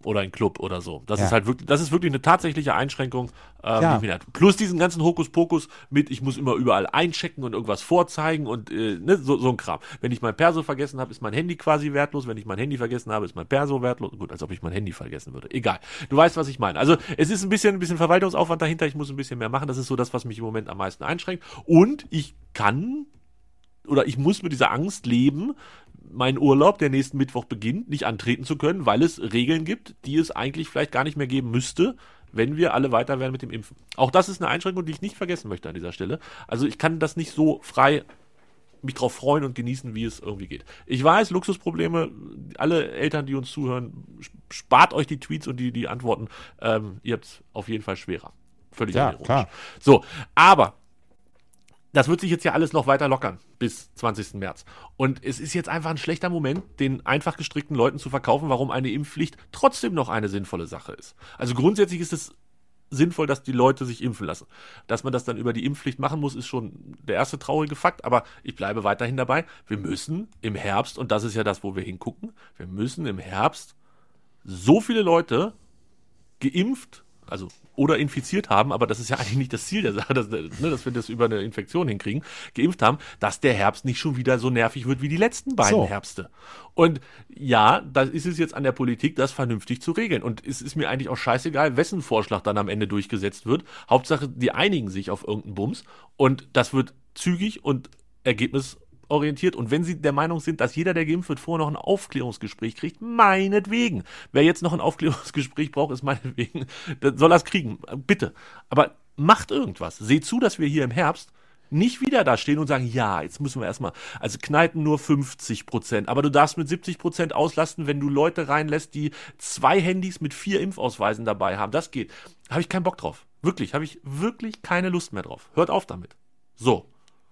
oder in Club oder so. Das Ja. ist halt wirklich, das ist wirklich eine tatsächliche Einschränkung. Ähm, Ja. die mir hat. Plus diesen ganzen Hokuspokus mit, ich muss immer überall einchecken und irgendwas vorzeigen und äh, ne, so, so ein Kram. Wenn ich mein Perso vergessen habe, ist mein Handy quasi wertlos. Wenn ich mein Handy vergessen habe, ist mein Perso wertlos. Gut, als ob ich mein Handy vergessen würde. Egal. Du weißt, was ich meine. Also es ist ein bisschen, ein bisschen Verwaltungsaufwand dahinter. Ich muss ein bisschen mehr machen. Das ist so das, was mich im Moment am meisten einschränkt. Und ich kann oder ich muss mit dieser Angst leben, meinen Urlaub, der nächsten Mittwoch beginnt, nicht antreten zu können, weil es Regeln gibt, die es eigentlich vielleicht gar nicht mehr geben müsste, wenn wir alle weiter wären mit dem Impfen. Auch das ist eine Einschränkung, die ich nicht vergessen möchte an dieser Stelle. Also ich kann das nicht so frei mich drauf freuen und genießen, wie es irgendwie geht. Ich weiß, Luxusprobleme, alle Eltern, die uns zuhören, spart euch die Tweets und die, die Antworten. Ähm, ihr habt es auf jeden Fall schwerer. Völlig Ja, ironisch. klar. So, aber das wird sich jetzt ja alles noch weiter lockern bis zwanzigsten März. Und es ist jetzt einfach ein schlechter Moment, den einfach gestrickten Leuten zu verkaufen, warum eine Impfpflicht trotzdem noch eine sinnvolle Sache ist. Also grundsätzlich ist es sinnvoll, dass die Leute sich impfen lassen. Dass man das dann über die Impfpflicht machen muss, ist schon der erste traurige Fakt. Aber ich bleibe weiterhin dabei. Wir müssen im Herbst, und das ist ja das, wo wir hingucken, wir müssen im Herbst so viele Leute geimpft, also oder infiziert haben, aber das ist ja eigentlich nicht das Ziel der Sache, dass, ne, dass wir das über eine Infektion hinkriegen, geimpft haben, dass der Herbst nicht schon wieder so nervig wird wie die letzten beiden So. Herbste. Und ja, da ist es jetzt an der Politik, das vernünftig zu regeln. Und es ist mir eigentlich auch scheißegal, wessen Vorschlag dann am Ende durchgesetzt wird. Hauptsache, die einigen sich auf irgendeinen Bums und das wird zügig und ergebnisorientiert. Und wenn Sie der Meinung sind, dass jeder, der geimpft wird, vorher noch ein Aufklärungsgespräch kriegt, meinetwegen. Wer jetzt noch ein Aufklärungsgespräch braucht, ist meinetwegen, dann soll er es kriegen. Bitte. Aber macht irgendwas. Seht zu, dass wir hier im Herbst nicht wieder da stehen und sagen, ja, jetzt müssen wir erstmal, also Kneipen nur fünfzig Prozent, aber du darfst mit siebzig Prozent auslasten, wenn du Leute reinlässt, die zwei Handys mit vier Impfausweisen dabei haben. Das geht. Da habe ich keinen Bock drauf. Wirklich, habe ich wirklich keine Lust mehr drauf. Hört auf damit. So.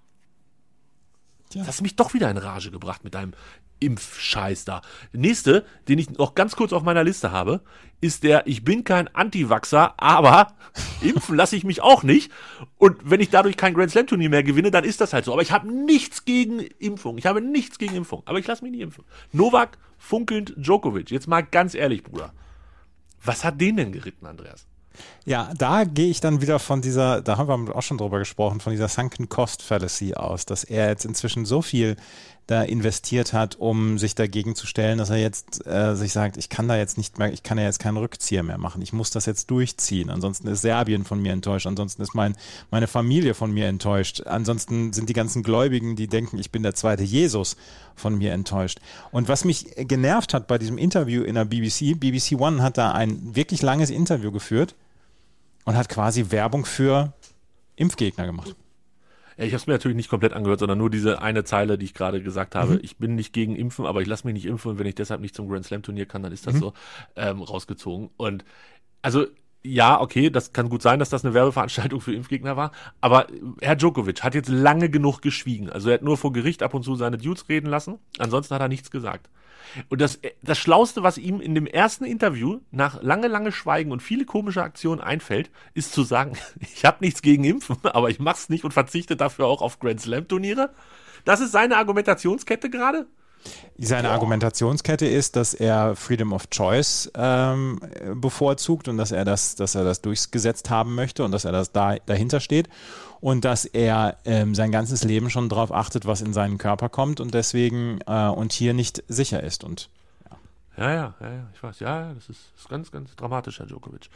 Ja. Das hast mich doch wieder in Rage gebracht mit deinem Impfscheiß da. Der nächste, den ich noch ganz kurz auf meiner Liste habe, ist der, ich bin kein Anti-Vaxxer, aber impfen lasse ich mich auch nicht. Und wenn ich dadurch kein Grand Slam Turnier mehr gewinne, dann ist das halt so. Aber ich habe nichts gegen Impfung. Ich habe nichts gegen Impfung. Aber ich lasse mich nicht impfen. Novak, funkelnd Djokovic. Jetzt mal ganz ehrlich, Bruder. Was hat den denn geritten, Andreas? Ja, da gehe ich dann wieder von dieser, da haben wir auch schon drüber gesprochen, von dieser Sunken Cost Fallacy aus, dass er jetzt inzwischen so viel da investiert hat, um sich dagegen zu stellen, dass er jetzt äh, sich sagt, ich kann da jetzt nicht mehr, ich kann ja jetzt keinen Rückzieher mehr machen, ich muss das jetzt durchziehen, ansonsten ist Serbien von mir enttäuscht, ansonsten ist mein, meine Familie von mir enttäuscht, ansonsten sind die ganzen Gläubigen, die denken, ich bin der zweite Jesus, von mir enttäuscht. Und was mich genervt hat bei diesem Interview in der B B C, B B C One hat da ein wirklich langes Interview geführt und hat quasi Werbung für Impfgegner gemacht. Ja, ich habe es mir natürlich nicht komplett angehört, sondern nur diese eine Zeile, die ich gerade gesagt habe. Mhm. Ich bin nicht gegen Impfen, aber ich lasse mich nicht impfen und wenn ich deshalb nicht zum Grand Slam Turnier kann, dann ist das Mhm. so ähm, rausgezogen. Und also ja, okay, das kann gut sein, dass das eine Werbeveranstaltung für Impfgegner war, aber Herr Djokovic hat jetzt lange genug geschwiegen. Also er hat nur vor Gericht ab und zu seine Dudes reden lassen, ansonsten hat er nichts gesagt. Und das, das Schlauste, was ihm in dem ersten Interview nach lange, lange Schweigen und viele komische Aktionen einfällt, ist zu sagen, ich habe nichts gegen Impfen, aber ich mach's nicht und verzichte dafür auch auf Grand Slam Turniere. Das ist seine Argumentationskette gerade? Seine Argumentationskette ist, dass er Freedom of Choice ähm, bevorzugt und dass er das, dass er das durchgesetzt haben möchte und dass er das da, dahinter steht und dass er ähm, sein ganzes Leben schon darauf achtet, was in seinen Körper kommt und deswegen äh, und hier nicht sicher ist. Und ja, ja, ja, ja, ja ich weiß, ja, ja, das ist, ist ganz, ganz dramatisch, Herr Djokovic.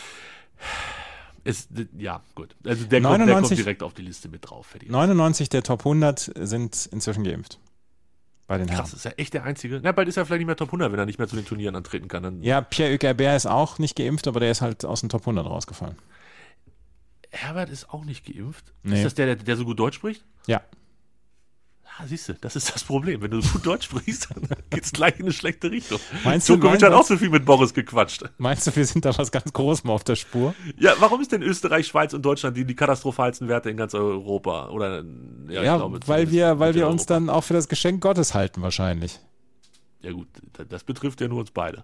Ist, ja, gut. Also der kommt, der kommt direkt auf die Liste mit drauf. Fertig. neunundneunzig der Top hundert sind inzwischen geimpft. Bei den Herren. Krass, ist ja echt der Einzige. Na, bald ist er vielleicht nicht mehr Top hundert, wenn er nicht mehr zu den Turnieren antreten kann. Dann ja, Pierre-Hugues Herbert ist auch nicht geimpft, aber der ist halt aus dem Top hundert rausgefallen. Herbert ist auch nicht geimpft. Nee. Ist das der, der, der so gut Deutsch spricht? Ja. Ah, siehst du, das ist das Problem. Wenn du gut Deutsch sprichst, dann geht's gleich in eine schlechte Richtung. Meinst du, Djokovic meinst hat du- auch so viel mit Boris gequatscht. Meinst du, wir sind da was ganz Großem auf der Spur? Ja, warum ist denn Österreich, Schweiz und Deutschland die, die katastrophalsten Werte in ganz Europa? Oder, ja, Ja, ich glaube, weil wir, weil wir uns Mitteleuropa. dann auch für das Geschenk Gottes halten wahrscheinlich. Ja gut, das, das betrifft ja nur uns beide.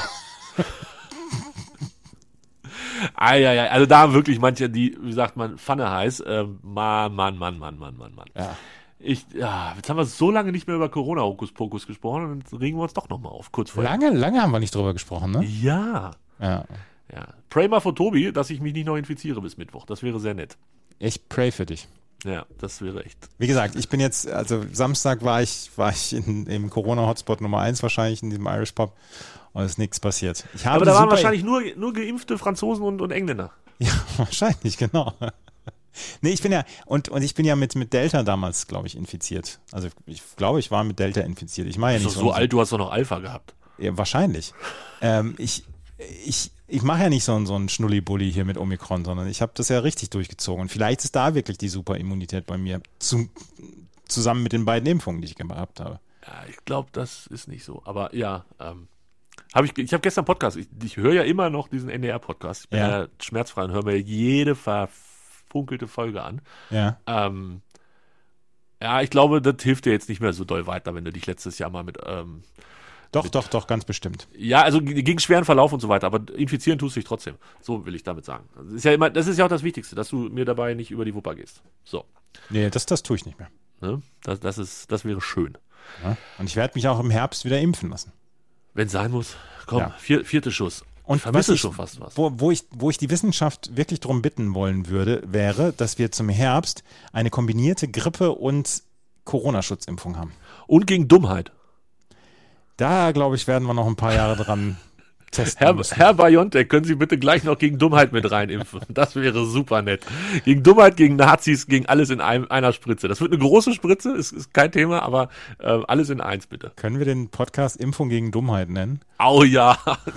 ah, ja, ja, also da haben wirklich manche, die, wie sagt man, Pfanne heiß. Ähm, Mann, Mann, Mann, Mann, Mann, Mann, Mann. Ja. Ich, ja, jetzt haben wir so lange nicht mehr über Corona-Hokuspokus gesprochen und jetzt regen wir uns doch nochmal auf, kurz vorher. Lange, lange haben wir nicht drüber gesprochen, ne? Ja. Ja. ja. Pray mal für Tobi, dass ich mich nicht noch infiziere bis Mittwoch. Das wäre sehr nett. Ich pray für dich. Ja, das wäre echt. Wie gesagt, ich bin jetzt, also Samstag war ich, war ich in, im Corona-Hotspot Nummer eins wahrscheinlich, in diesem Irish Pub, und es ist nichts passiert. Ich habe Aber da waren super- wahrscheinlich nur, nur geimpfte Franzosen und, und Engländer. Ja, wahrscheinlich, genau. Nee, ich bin ja, und, und ich bin ja mit, mit Delta damals, glaube ich, infiziert. Also ich glaube, ich war mit Delta infiziert. Ich mache ja Du nicht bist doch so alt, du hast doch noch Alpha gehabt. Ja, wahrscheinlich. ähm, ich ich, ich mache ja nicht so, so einen Schnulli-Bulli hier mit Omikron, sondern ich habe das ja richtig durchgezogen. Und vielleicht ist da wirklich die Superimmunität bei mir, zu, zusammen mit den beiden Impfungen, die ich gehabt habe. Ja, ich glaube, das ist nicht so. Aber ja, ähm, hab ich, ich habe gestern Podcast, ich, ich höre ja immer noch diesen N D R-Podcast. Ich bin ja, ja schmerzfrei und höre mir jede verfunkelte Folge an. Ja. Ähm, ja, ich glaube, das hilft dir jetzt nicht mehr so doll weiter, wenn du dich letztes Jahr mal mit... Ähm, Doch, mit, doch, doch, ganz bestimmt. Ja, also gegen schweren Verlauf und so weiter, aber infizieren tust du dich trotzdem. So will ich damit sagen. Das ist ja immer, das ist ja auch das Wichtigste, dass du mir dabei nicht über die Wupper gehst. So. Nee, das, das tue ich nicht mehr. Ne? Das, das, ist, das wäre schön. Ja. Und ich werde mich auch im Herbst wieder impfen lassen. Wenn es sein muss. Komm, Ja. vier, vierte Schuss. Und ich vermisse ich, schon fast was. Wo, wo, ich, wo ich die Wissenschaft wirklich darum bitten wollen würde, wäre, dass wir zum Herbst eine kombinierte Grippe- und Corona-Schutzimpfung haben. Und gegen Dummheit. Da, glaube ich, werden wir noch ein paar Jahre dran testen Herr, müssen. Herr Biontech, können Sie bitte gleich noch gegen Dummheit mit reinimpfen? Das wäre super nett. Gegen Dummheit, gegen Nazis, gegen alles in einem, einer Spritze. Das wird eine große Spritze, ist, ist kein Thema, aber äh, alles in eins bitte. Können wir den Podcast Impfung gegen Dummheit nennen? Au ja.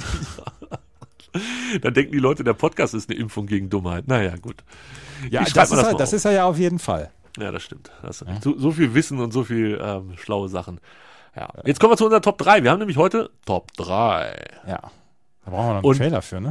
Dann denken die Leute, der Podcast ist eine Impfung gegen Dummheit. Naja, gut. Ja, Ich schreib das, mir ist, das er, mal das auf. ist er ja auf jeden Fall. Ja, das stimmt. Das Ja. so, so viel Wissen und so viel ähm, schlaue Sachen. Ja. Jetzt kommen wir zu unserer Top drei. Wir haben nämlich heute Top drei. Ja. Da brauchen wir noch einen Und- Trailer für, ne?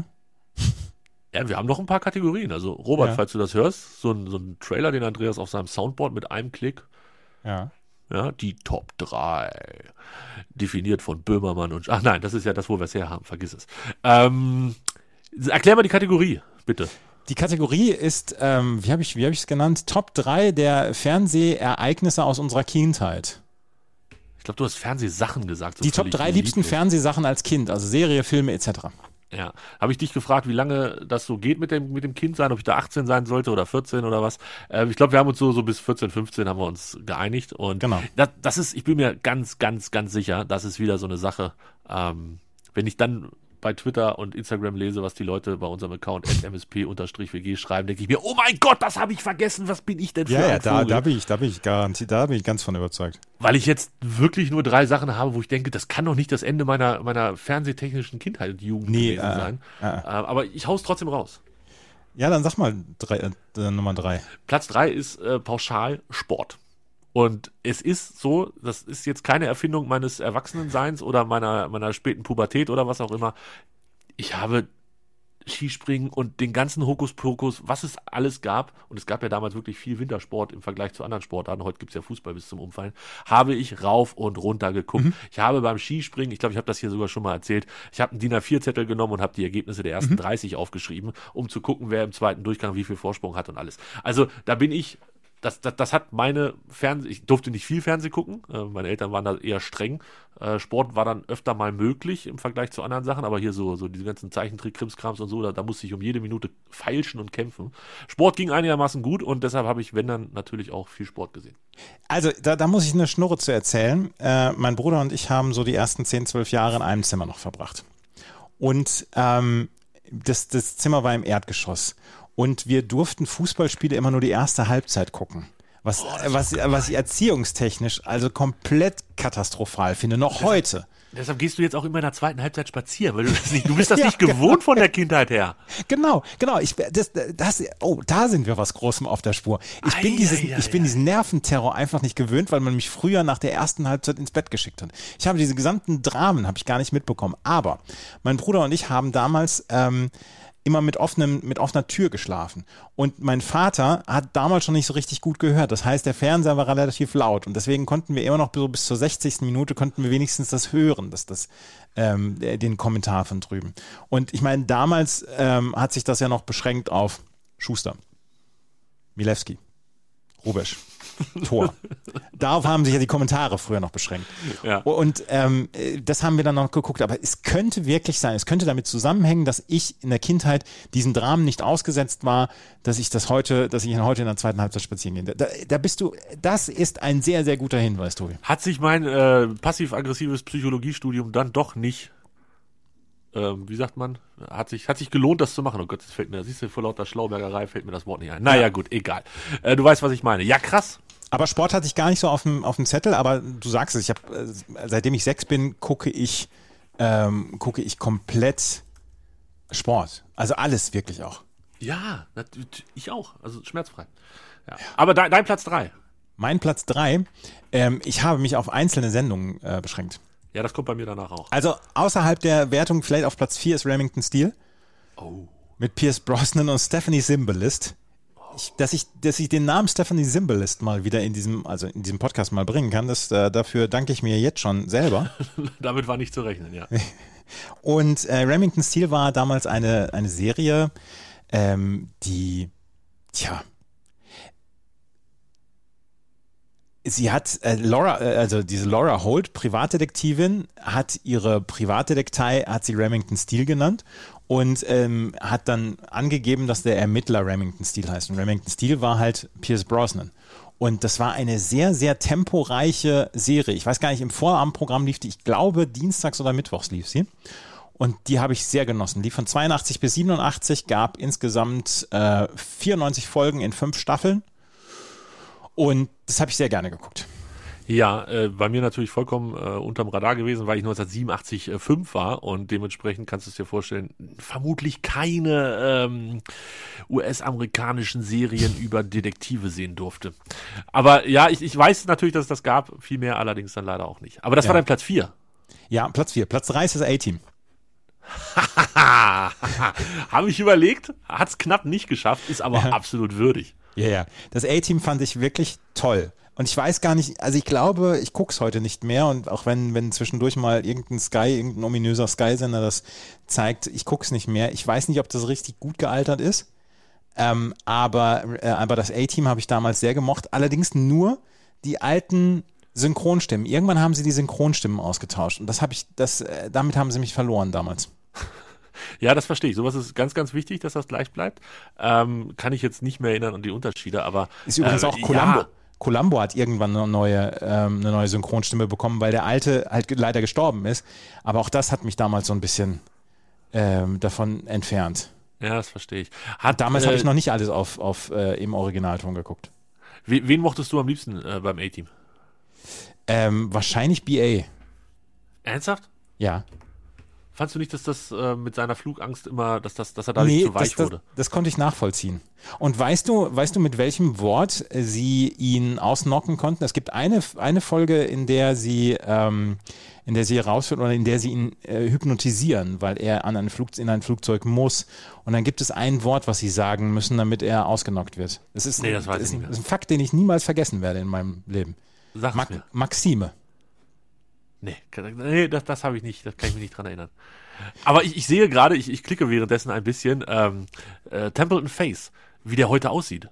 Ja, wir haben noch ein paar Kategorien. Also Robert, Ja. falls du das hörst, so ein, so ein Trailer, den Andreas auf seinem Soundboard mit einem Klick, Ja. ja, die Top drei. Definiert von Böhmermann und... Ach nein, das ist ja das, wo wir es her haben. Vergiss es. Ähm, erklär mal die Kategorie, bitte. Die Kategorie ist, ähm, wie habe ich wie hab ich es genannt? Top drei der Fernsehereignisse aus unserer Kindheit. Ich glaube, du hast Fernsehsachen gesagt. So Die Top völlig drei liebsten lieblos. Fernsehsachen als Kind, also Serie, Filme et cetera. Ja, habe ich dich gefragt, wie lange das so geht mit dem, mit dem Kind sein, ob ich da achtzehn sein sollte oder vierzehn oder was. Äh, ich glaube, wir haben uns so, so bis vierzehn, fünfzehn haben wir uns geeinigt. Und Genau. das, das ist, ich bin mir ganz, ganz, ganz sicher, das ist wieder so eine Sache. Ähm, wenn ich dann bei Twitter und Instagram lese, was die Leute bei unserem Account at m s p w g schreiben, denke ich mir, oh mein Gott, das habe ich vergessen, was bin ich denn für Ja, ja, ein da, Vogel? da bin ich, da bin ich garantiert, da bin ich ganz von überzeugt. Weil ich jetzt wirklich nur drei Sachen habe, wo ich denke, das kann doch nicht das Ende meiner, meiner fernsehtechnischen Kindheit und Jugend Nee, gewesen äh, sein. äh. Äh, aber ich hau's trotzdem raus. Ja, dann sag mal drei, äh, Nummer drei. Platz drei ist äh, pauschal Sport. Und es ist so, das ist jetzt keine Erfindung meines Erwachsenenseins oder meiner, meiner späten Pubertät oder was auch immer. Ich habe Skispringen und den ganzen Hokuspokus, was es alles gab, und es gab ja damals wirklich viel Wintersport im Vergleich zu anderen Sportarten, heute gibt es ja Fußball bis zum Umfallen, habe ich rauf und runter geguckt. Mhm. Ich habe beim Skispringen, ich glaube, ich habe das hier sogar schon mal erzählt, ich habe einen D I N A vier Zettel genommen und habe die Ergebnisse der ersten Mhm. dreißig aufgeschrieben, um zu gucken, wer im zweiten Durchgang wie viel Vorsprung hat und alles. Also da bin ich... Das, das, das hat meine Fernseh... Ich durfte nicht viel Fernsehen gucken. Äh, meine Eltern waren da eher streng. Äh, Sport war dann öfter mal möglich im Vergleich zu anderen Sachen, aber hier so, so diese ganzen Zeichentrick-Krimskrams und so, da, da musste ich um jede Minute feilschen und kämpfen. Sport ging einigermaßen gut und deshalb habe ich, wenn dann, natürlich auch viel Sport gesehen. Also, da, da muss ich eine Schnurre zu erzählen. Äh, mein Bruder und ich haben so die ersten zehn, zwölf Jahre in einem Zimmer noch verbracht. Und ähm, das, das Zimmer war im Erdgeschoss. Und wir durften Fußballspiele immer nur die erste Halbzeit gucken. Was, Oh, was, was ich erziehungstechnisch also komplett katastrophal finde, noch heute. Deshalb gehst du jetzt auch immer in der zweiten Halbzeit spazieren, weil du das nicht, du bist das Ja, nicht gewohnt von der Kindheit her. Genau, genau. Ich, das, das, oh, da sind wir was Großem auf der Spur. Ich bin, Ei, dieses, ei, ei, ich bin diesen Nerventerror einfach nicht gewöhnt, weil man mich früher nach der ersten Halbzeit ins Bett geschickt hat. Ich habe diese gesamten Dramen habe ich gar nicht mitbekommen. Aber mein Bruder und ich haben damals ähm, immer mit offenem, mit offener Tür geschlafen. Und mein Vater hat damals schon nicht so richtig gut gehört. Das heißt, der Fernseher war relativ laut. Und deswegen konnten wir immer noch so bis zur sechzigsten Minute konnten wir wenigstens das hören, dass das, ähm, den Kommentar von drüben. Und ich meine, damals ähm, hat sich das ja noch beschränkt auf Schuster, Milewski, Rubesch, Tor. Darauf haben sich ja die Kommentare früher noch beschränkt. Ja. Und ähm, das haben wir dann noch geguckt. Aber es könnte wirklich sein, es könnte damit zusammenhängen, dass ich in der Kindheit diesen Dramen nicht ausgesetzt war, dass ich das heute, dass ich heute in der zweiten Halbzeit spazieren gehe. Da, da bist du, das ist ein sehr, sehr guter Hinweis, Tobi. Hat sich mein äh, passiv-aggressives Psychologiestudium dann doch nicht, ähm, wie sagt man, hat sich, hat sich gelohnt, das zu machen. Oh Gott, das fällt mir, siehst du, vor lauter Schlaubergerei fällt mir das Wort nicht ein. Naja, gut, egal. Äh, du weißt, was ich meine. Ja, krass. Aber Sport hatte ich gar nicht so auf dem, auf dem Zettel, aber du sagst es, ich habe, äh, seitdem ich sechs bin, gucke ich, ähm, gucke ich komplett Sport. Also alles wirklich auch. Ja, ich auch. Also schmerzfrei. Ja. Aber de, dein Platz drei. Mein Platz drei, ähm, ich habe mich auf einzelne Sendungen äh, beschränkt. Ja, das kommt bei mir danach auch. Also außerhalb der Wertung, vielleicht auf Platz vier ist Remington Steele. Oh. Mit Pierce Brosnan und Stephanie Zimbalist. Ich, dass, ich, dass ich den Namen Stephanie Zimbalist mal wieder in diesem, also in diesem Podcast mal bringen kann, das, äh, dafür danke ich mir jetzt schon selber. Damit war nicht zu rechnen, ja. Und äh, Remington Steele war damals eine, eine Serie, ähm, die, tja, sie hat, äh, Laura, äh, also diese Laura Holt, Privatdetektivin, hat ihre Privatdetektei, hat sie Remington Steele genannt. Und ähm, hat dann angegeben, dass der Ermittler Remington Steele heißt. Und Remington Steele war halt Pierce Brosnan. Und das war eine sehr, sehr temporeiche Serie. Ich weiß gar nicht, im Vorabendprogramm lief die, ich glaube, dienstags oder mittwochs lief sie. Und die habe ich sehr genossen. Die von zweiundachtzig bis siebenundachtzig gab insgesamt äh, vierundneunzig Folgen in fünf Staffeln. Und das habe ich sehr gerne geguckt. Ja, äh, bei mir natürlich vollkommen äh, unterm Radar gewesen, weil ich neunzehnhundertsiebenundachtzig äh, fünf war und dementsprechend kannst du es dir vorstellen, vermutlich keine ähm, U S-amerikanischen Serien über Detektive sehen durfte. Aber ja, ich, ich weiß natürlich, dass es das gab, viel mehr allerdings dann leider auch nicht. Aber das ja. war dein Platz vier. Ja, Platz vier. Platz drei ist das A-Team. Habe ich überlegt, hat es knapp nicht geschafft, ist aber ja. absolut würdig. Ja, ja. Das A-Team fand ich wirklich toll. Und ich weiß gar nicht, also ich glaube, ich gucke es heute nicht mehr und auch wenn, wenn zwischendurch mal irgendein Sky, irgendein ominöser Sky-Sender das zeigt, ich gucke es nicht mehr. Ich weiß nicht, ob das richtig gut gealtert ist, ähm, aber, äh, aber das A-Team habe ich damals sehr gemocht. Allerdings nur die alten Synchronstimmen. Irgendwann haben sie die Synchronstimmen ausgetauscht und das habe ich, das, äh, damit haben sie mich verloren damals. Ja, das verstehe ich. Sowas ist ganz, ganz wichtig, dass das gleich bleibt. Ähm, kann ich jetzt nicht mehr erinnern an die Unterschiede, aber ist übrigens äh, auch Columbo. Ja. Columbo hat irgendwann eine neue, ähm, eine neue Synchronstimme bekommen, weil der alte halt leider gestorben ist. Aber auch das hat mich damals so ein bisschen ähm, davon entfernt. Ja, das verstehe ich. Hat, damals äh, habe ich noch nicht alles auf, auf äh, im Originalton geguckt. Wen, wen mochtest du am liebsten äh, beim A-Team? Ähm, wahrscheinlich B A. Ernsthaft? Ja. Fandst du nicht, dass das äh, mit seiner Flugangst immer, dass, das, dass er da nee, nicht zu weich das, das, wurde? Das konnte ich nachvollziehen. Und weißt du, weißt du, mit welchem Wort sie ihn ausnocken konnten? Es gibt eine, eine Folge, in der sie, ähm, in der sie herausfinden oder in der sie ihn äh, hypnotisieren, weil er an ein Flug, in ein Flugzeug muss. Und dann gibt es ein Wort, was sie sagen müssen, damit er ausgenockt wird. Das ist, nee, das weiß das ich nicht mehr. Das ist ein Fakt, den ich niemals vergessen werde in meinem Leben. Sag Ma- es mir. Maxime. Nee, nee das, das habe ich nicht, das kann ich mich nicht dran erinnern. Aber ich, ich sehe gerade, ich, ich klicke währenddessen ein bisschen, ähm, äh, Templeton Face, wie der heute aussieht.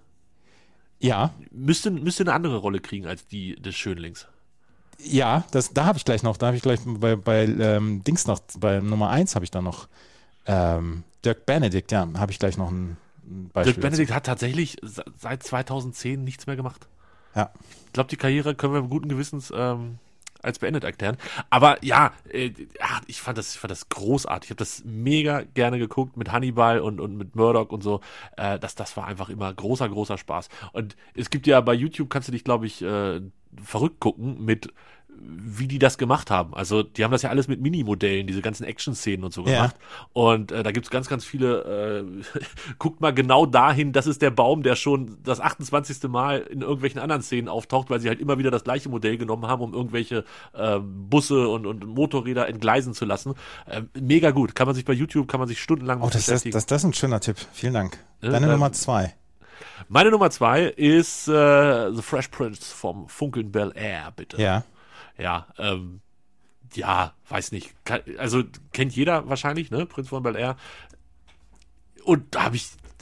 Ja. Müsste, müsste eine andere Rolle kriegen als die des Schönlings. Ja, das, da habe ich gleich noch, da habe ich gleich bei, bei ähm, Dings noch, bei Nummer eins habe ich da noch ähm, Dirk Benedict, ja, habe ich gleich noch ein, ein Beispiel. Dirk Benedict dazu. Hat tatsächlich seit zweitausendzehn nichts mehr gemacht. Ja. Ich glaube, die Karriere können wir mit guten Gewissens ähm, als beendet erklären. Aber ja, äh, ich fand das, ich fand das großartig. Ich habe das mega gerne geguckt mit Hannibal und, und mit Murdoch und so. Äh, das, das war einfach immer großer, großer Spaß. Und es gibt ja bei YouTube, kannst du dich, glaube ich, äh, verrückt gucken mit wie die das gemacht haben. Also die haben das ja alles mit Minimodellen, diese ganzen Action-Szenen und so gemacht. Ja. Und äh, da gibt's ganz, ganz viele, äh, guckt mal genau dahin, das ist der Baum, der schon das achtundzwanzigste Mal in irgendwelchen anderen Szenen auftaucht, weil sie halt immer wieder das gleiche Modell genommen haben, um irgendwelche äh, Busse und, und Motorräder entgleisen zu lassen. Äh, mega gut. Kann man sich bei YouTube, kann man sich stundenlang oh, das, das, das, das ist ein schöner Tipp. Vielen Dank. Deine äh, Nummer zwei. Meine Nummer zwei ist äh, The Fresh Prince vom Funkeln Bel Air, bitte. Ja. Ja, ähm, ja, weiß nicht. Also kennt jeder wahrscheinlich, ne? Prinz von Bel Air. Und da habe ich,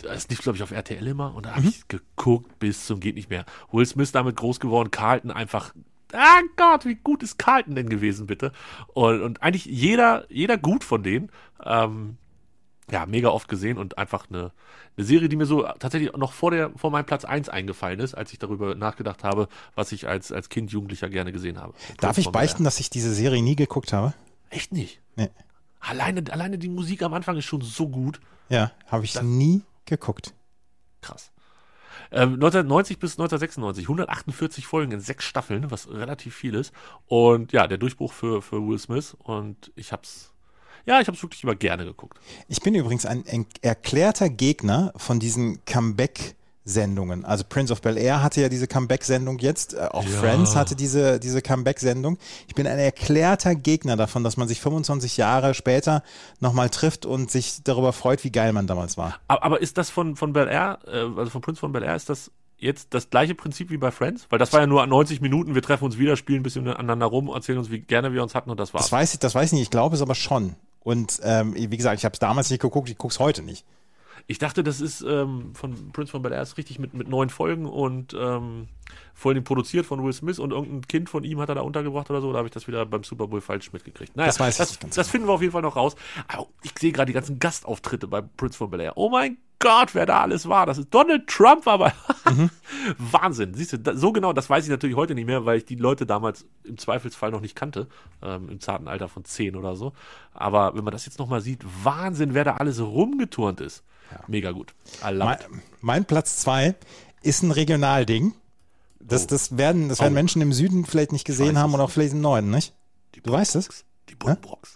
das lief, glaube ich, auf R T L immer und da habe mhm. ich geguckt bis zum geht nicht mehr. Will Smith damit groß geworden, Carlton einfach, ah Gott, wie gut ist Carlton denn gewesen, bitte? Und, und eigentlich jeder, jeder gut von denen, ähm, ja, mega oft gesehen und einfach eine, eine Serie, die mir so tatsächlich noch vor der vor meinem Platz eins eingefallen ist, als ich darüber nachgedacht habe, was ich als, als Kind, Jugendlicher gerne gesehen habe. Darf ich beichten, dass ich diese Serie nie geguckt habe? Echt nicht? Nee. Alleine, alleine die Musik am Anfang ist schon so gut. Ja, habe ich das, nie geguckt. Krass. Ähm, neunzehnhundertneunzig bis neunzehnhundertsechsundneunzig, hundertachtundvierzig Folgen in sechs Staffeln, was relativ viel ist. Und ja, der Durchbruch für, für Will Smith und ich hab's Ja, ich habe es wirklich immer gerne geguckt. Ich bin übrigens ein, ein erklärter Gegner von diesen Comeback-Sendungen. Also Prince of Bel-Air hatte ja diese Comeback-Sendung jetzt, äh, auch ja. Friends hatte diese, diese Comeback-Sendung. Ich bin ein erklärter Gegner davon, dass man sich fünfundzwanzig Jahre später nochmal trifft und sich darüber freut, wie geil man damals war. Aber, aber ist das von, von Bel-Air, äh, also von Prince von Bel-Air, ist das jetzt das gleiche Prinzip wie bei Friends? Weil das war ja nur neunzig Minuten, wir treffen uns wieder, spielen ein bisschen aneinander rum, erzählen uns, wie gerne wir uns hatten und das war's. Das weiß ich, das weiß ich nicht, ich glaube es aber schon. Und ähm, wie gesagt, ich habe es damals nicht geguckt, ich gucke es heute nicht. Ich dachte, das ist ähm, von Prince von Bel-Air ist richtig mit, mit neun Folgen und ähm, vor allem produziert von Will Smith und irgendein Kind von ihm hat er da untergebracht oder so, da habe ich das wieder beim Super Bowl falsch mitgekriegt. Naja, das weiß ich das, nicht ganz das finden wir auf jeden Fall noch raus. Aber ich sehe gerade die ganzen Gastauftritte bei Prince von Bel-Air. Oh mein Gott, wer da alles war. Das ist Donald Trump, aber mhm. Wahnsinn. Siehst du, da, so genau, das weiß ich natürlich heute nicht mehr, weil ich die Leute damals im Zweifelsfall noch nicht kannte, ähm, im zarten Alter von zehn oder so. Aber wenn man das jetzt nochmal sieht, Wahnsinn, wer da alles rumgeturnt ist. Ja. Mega gut. Mein, mein Platz zwei ist ein Regionalding. Das, oh. das, werden, das werden oh. Menschen im Süden vielleicht nicht gesehen haben und auch vielleicht im Norden, nicht? Die du weißt es? Die Buddenbrooks.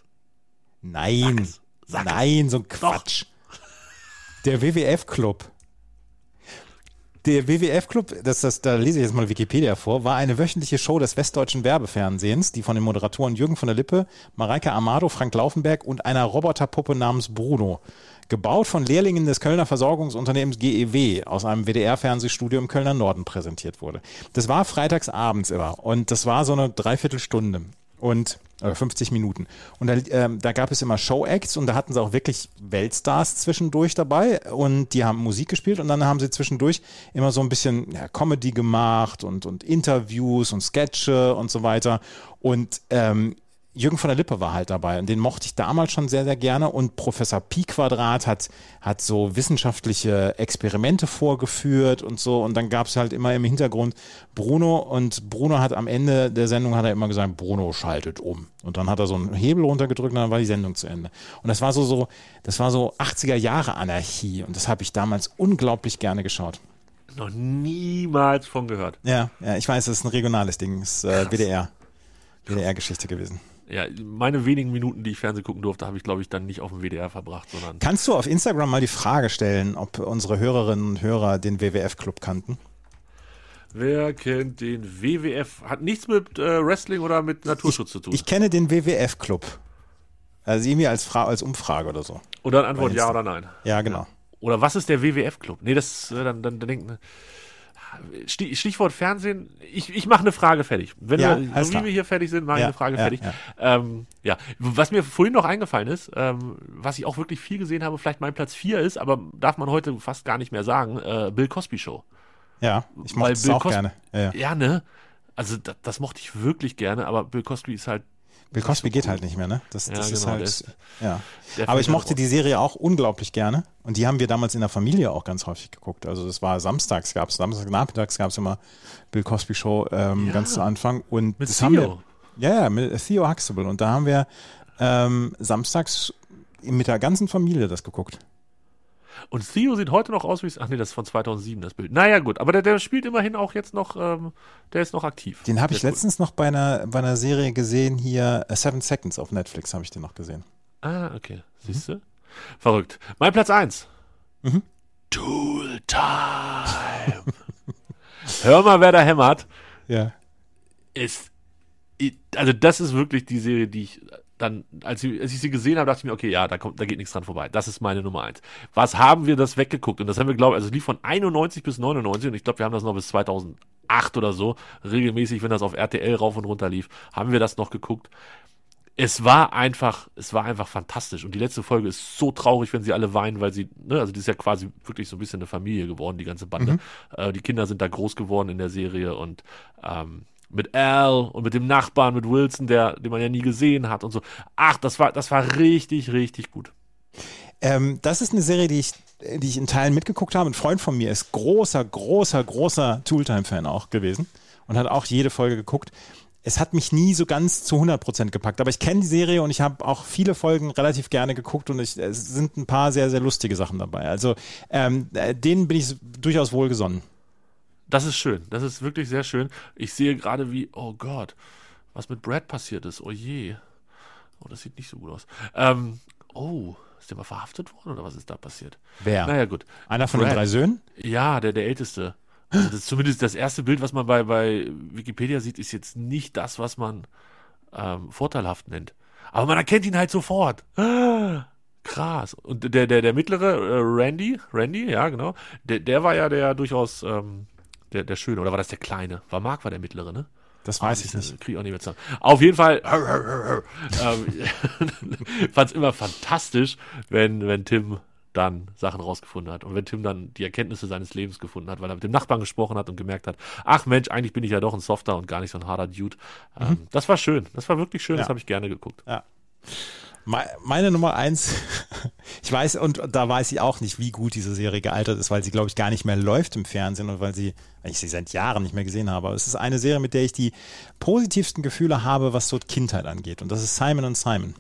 Nein, Sag es. Sag nein, so ein Quatsch. Doch. Der W W F-Club. Der W W F-Club, das, das, da lese ich jetzt mal Wikipedia vor, war eine wöchentliche Show des westdeutschen Werbefernsehens, die von den Moderatoren Jürgen von der Lippe, Mareike Amado, Frank Laufenberg und einer Roboterpuppe namens Bruno, gebaut von Lehrlingen des Kölner Versorgungsunternehmens G E W, aus einem W D R-Fernsehstudio im Kölner Norden präsentiert wurde. Das war freitags abends immer und das war so eine Dreiviertelstunde. Und äh, fünfzig Minuten. Und da, ähm, da gab es immer Show-Acts und da hatten sie auch wirklich Weltstars zwischendurch dabei und die haben Musik gespielt und dann haben sie zwischendurch immer so ein bisschen ja, Comedy gemacht und, und Interviews und Sketche und so weiter. Und ähm, Jürgen von der Lippe war halt dabei und den mochte ich damals schon sehr, sehr gerne und Professor Pi Quadrat hat, hat so wissenschaftliche Experimente vorgeführt und so und dann gab es halt immer im Hintergrund Bruno und Bruno hat am Ende der Sendung hat er immer gesagt, Bruno schaltet um und dann hat er so einen Hebel runtergedrückt und dann war die Sendung zu Ende und das war so, so das war so achtziger Jahre Anarchie und das habe ich damals unglaublich gerne geschaut. Noch niemals von gehört. Ja, ja ich weiß, das ist ein regionales Ding, das ist äh, W D R, W D R-Geschichte gewesen. Ja, meine wenigen Minuten, die ich Fernsehen gucken durfte, habe ich, glaube ich, dann nicht auf dem W D R verbracht, sondern... Kannst du auf Instagram mal die Frage stellen, ob unsere Hörerinnen und Hörer den W W F-Club kannten? Wer kennt den W W F? Hat nichts mit äh, Wrestling oder mit Naturschutz ich, zu tun. Ich kenne den W W F-Club. Also irgendwie als, Fra- als Umfrage oder so. Oder eine Antwort ja oder nein. Ja, genau. Oder was ist der W W F-Club? Nee, das, äh, dann, dann, dann denken... Stichwort Fernsehen, ich, ich mache eine Frage fertig. Wenn ja, wir, so wie wir hier fertig sind, mache ja, ich eine Frage ja, fertig. Ja. Ähm, ja, was mir vorhin noch eingefallen ist, ähm, was ich auch wirklich viel gesehen habe, vielleicht mein Platz vier ist, aber darf man heute fast gar nicht mehr sagen, äh, Bill Cosby Show. Ja, ich mochte es auch Cos- gerne. Ja, ja. ja, ne? Also das, das mochte ich wirklich gerne, aber Bill Cosby ist halt Bill Cosby so geht cool. halt nicht mehr, ne? Das, das ja, ist genau, halt, ist, ja. Aber ich mochte die Serie auch unglaublich gerne und die haben wir damals in der Familie auch ganz häufig geguckt. Also das war samstags gab es, samstagnachmittags gab es immer Bill Cosby Show ähm, ja. ganz zu Anfang und mit das Theo. haben wir, ja, ja, mit Theo Huxtable und da haben wir ähm, samstags mit der ganzen Familie das geguckt. Und Theo sieht heute noch aus wie... Ach nee, das ist von zweitausendsieben, das Bild. Naja, gut. Aber der, der spielt immerhin auch jetzt noch... Ähm, der ist noch aktiv. Den habe ich letztens cool. noch bei einer, bei einer Serie gesehen hier. Seven Seconds auf Netflix habe ich den noch gesehen. Ah, okay. Siehst du? Mhm. Verrückt. Mein Platz eins. Mhm. Tool Time. Hör mal, wer da hämmert. Ja. Ist... Also das ist wirklich die Serie, die ich... Dann, als ich, als ich sie gesehen habe, dachte ich mir, okay, ja, da kommt, da geht nichts dran vorbei. Das ist meine Nummer eins. Was haben wir das weggeguckt? Und das haben wir, glaube ich, also es lief von einundneunzig bis neunundneunzig und ich glaube, wir haben das noch bis zweitausendacht oder so, regelmäßig, wenn das auf R T L rauf und runter lief, haben wir das noch geguckt. es war einfach, es war einfach fantastisch. Und die letzte Folge ist so traurig, wenn sie alle weinen, weil sie, ne, also die ist ja quasi wirklich so ein bisschen eine Familie geworden, die ganze Bande. Mhm. Äh, die Kinder sind da groß geworden in der Serie und ähm, mit Al und mit dem Nachbarn, mit Wilson, der, den man ja nie gesehen hat und so. Ach, das war, das war richtig, richtig gut. Ähm, das ist eine Serie, die ich, die ich in Teilen mitgeguckt habe. Ein Freund von mir ist großer, großer, großer Tooltime-Fan auch gewesen und hat auch jede Folge geguckt. Es hat mich nie so ganz zu hundert Prozent gepackt, aber ich kenne die Serie und ich habe auch viele Folgen relativ gerne geguckt und ich, es sind ein paar sehr, sehr lustige Sachen dabei. Also ähm, denen bin ich durchaus wohlgesonnen. Das ist schön, das ist wirklich sehr schön. Ich sehe gerade wie, oh Gott, was mit Brad passiert ist, oh je. Oh, das sieht nicht so gut aus. Ähm, oh, ist der mal verhaftet worden oder was ist da passiert? Wer? Naja, gut. Einer von Brad. den drei Söhnen? Ja, der, der Älteste. Also das ist zumindest das erste Bild, was man bei, bei Wikipedia sieht, ist jetzt nicht das, was man ähm, vorteilhaft nennt. Aber man erkennt ihn halt sofort. Ah, krass. Und der, der, der mittlere, äh, Randy, Randy, ja genau, der, der war ja der durchaus ähm, der, der Schöne. Oder war das der Kleine? War Mark war der mittlere, ne? Das weiß oh, ich nicht. Krieg ich auch nicht mehr zusammen. Auf jeden Fall ähm, fand es immer fantastisch, wenn, wenn Tim dann Sachen rausgefunden hat. Und wenn Tim dann die Erkenntnisse seines Lebens gefunden hat, weil er mit dem Nachbarn gesprochen hat und gemerkt hat, ach Mensch, eigentlich bin ich ja doch ein Softer und gar nicht so ein harter Dude. Ähm, mhm. Das war schön. Das war wirklich schön. Ja. Das habe ich gerne geguckt. Ja. Meine Nummer eins, ich weiß, und da weiß ich auch nicht, wie gut diese Serie gealtert ist, weil sie, glaube ich, gar nicht mehr läuft im Fernsehen und weil sie, weil ich sie seit Jahren nicht mehr gesehen habe. Aber es ist eine Serie, mit der ich die positivsten Gefühle habe, was so Kindheit angeht. Und das ist Simon und Simon.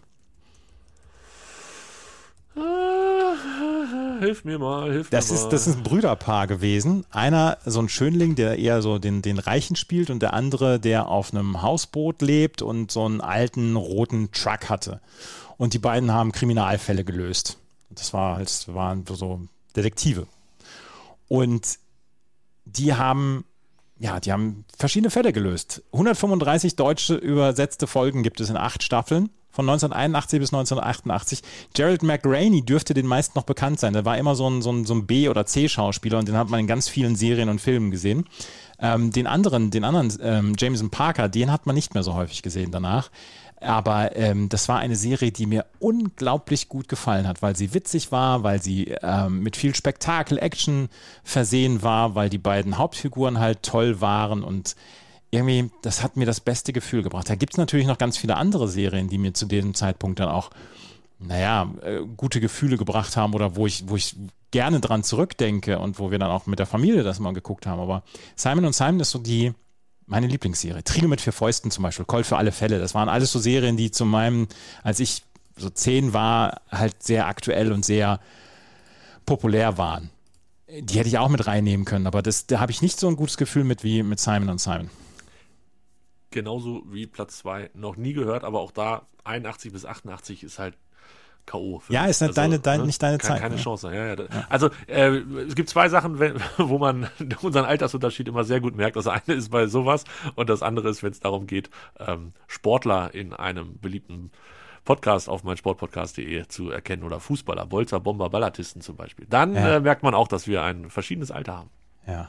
Hilf mir mal, hilf das mir ist, mal. Das ist ein Brüderpaar gewesen. Einer, so ein Schönling, der eher so den, den Reichen spielt und der andere, der auf einem Hausboot lebt und so einen alten roten Truck hatte. Und die beiden haben Kriminalfälle gelöst. Das war halt, waren so Detektive. Und die haben, ja, die haben verschiedene Fälle gelöst. hundertfünfunddreißig deutsche übersetzte Folgen gibt es in acht Staffeln. Von neunzehnhunderteinundachtzig bis neunzehnhundertachtundachtzig. Gerald McRaney dürfte den meisten noch bekannt sein. Der war immer so ein, so ein, so ein B- oder C-Schauspieler und den hat man in ganz vielen Serien und Filmen gesehen. Ähm, den anderen, den anderen ähm, Jameson Parker, den hat man nicht mehr so häufig gesehen danach. Aber ähm, das war eine Serie, die mir unglaublich gut gefallen hat, weil sie witzig war, weil sie ähm, mit viel Spektakel, Action versehen war, weil die beiden Hauptfiguren halt toll waren und irgendwie, das hat mir das beste Gefühl gebracht. Da gibt es natürlich noch ganz viele andere Serien, die mir zu diesem Zeitpunkt dann auch, naja, äh, gute Gefühle gebracht haben oder wo ich, wo ich gerne dran zurückdenke und wo wir dann auch mit der Familie das mal geguckt haben. Aber Simon und Simon ist so die, meine Lieblingsserie. Trio mit vier Fäusten zum Beispiel, Colt für alle Fälle. Das waren alles so Serien, die zu meinem, als ich so zehn war, halt sehr aktuell und sehr populär waren. Die hätte ich auch mit reinnehmen können, aber das, da habe ich nicht so ein gutes Gefühl mit wie mit Simon und Simon. Genauso wie Platz zwei noch nie gehört, aber auch da einundachtzig bis achtundachtzig ist halt K O. Ja, mich. ist nicht, also, deine, deine, ne? nicht deine keine, Zeit. Keine ne? Chance. Ja, ja. Ja. Also äh, es gibt zwei Sachen, wenn, wo man unseren Altersunterschied immer sehr gut merkt. Das eine ist bei sowas und das andere ist, wenn es darum geht, ähm, Sportler in einem beliebten Podcast auf meinsportpodcast punkt de zu erkennen oder Fußballer, Bolzer, Bomber, Ballatisten zum Beispiel. Dann ja. äh, merkt man auch, dass wir ein verschiedenes Alter haben. Ja.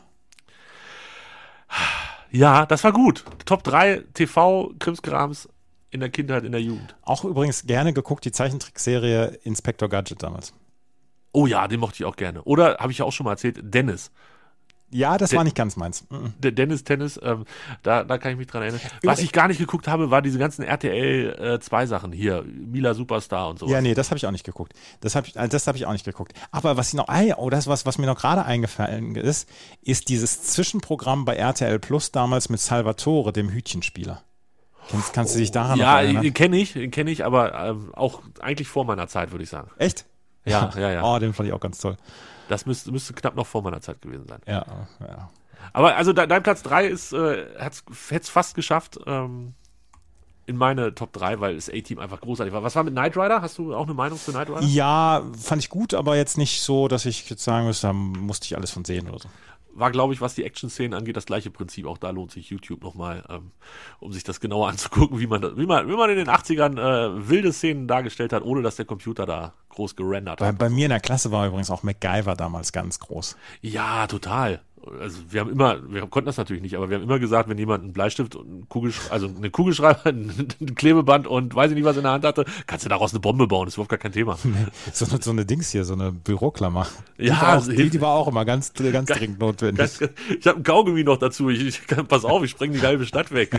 Ja, das war gut. Top drei T V-Krimskrams in der Kindheit, in der Jugend. Auch übrigens gerne geguckt, die Zeichentrickserie Inspector Gadget damals. Oh ja, den mochte ich auch gerne. Oder, habe ich ja auch schon mal erzählt, Dennis. Ja, das De- war nicht ganz meins. Der Dennis Tennis, ähm, da, da kann ich mich dran erinnern. Was ich gar nicht geguckt habe, war diese ganzen R T L zwei äh, Sachen hier. Mila Superstar und so. Ja, nee, das habe ich auch nicht geguckt. Das habe ich, das hab ich auch nicht geguckt. Aber was ich noch, oh, das was, was mir noch gerade eingefallen ist, ist dieses Zwischenprogramm bei R T L Plus damals mit Salvatore, dem Hütchenspieler. Kannst, kannst du dich daran ja, noch erinnern? Ja, kenne ich, den kenne ich, aber ähm, auch eigentlich vor meiner Zeit, würde ich sagen. Echt? Ja, ja, ja. Oh, den fand ich auch ganz toll. Das müsste, müsste knapp noch vor meiner Zeit gewesen sein. Ja, ja. Aber also de, dein Platz drei ist, äh, hätte es fast geschafft ähm, in meine Top drei, weil das A-Team einfach großartig war. Was war mit Knight Rider? Hast du auch eine Meinung zu Knight Rider? Ja, fand ich gut, aber jetzt nicht so, dass ich jetzt sagen müsste, da musste ich alles von sehen oder so. War, glaube ich, was die Action-Szenen angeht, das gleiche Prinzip. Auch da lohnt sich YouTube nochmal, ähm, um sich das genauer anzugucken, wie man, wie man, wie man in den achtzigern äh, wilde Szenen dargestellt hat, ohne dass der Computer da groß gerendert bei, hat. Bei mir in der Klasse war übrigens auch MacGyver damals ganz groß. Ja, total. also wir haben immer, wir konnten das natürlich nicht, aber wir haben immer gesagt, wenn jemand einen Bleistift und einen Kugelschreiber, also eine Kugelschreiber, ein Klebeband und weiß ich nicht, was in der Hand hatte, kannst du daraus eine Bombe bauen, das ist überhaupt gar kein Thema. Nee, so, so eine Dings hier, so eine Büroklammer. Die Ja, war auch, die, die war auch immer ganz, ganz dringend notwendig. Ganz, ganz, ich habe einen Kaugummi noch dazu, ich, ich pass auf, ich spreng die halbe Stadt weg.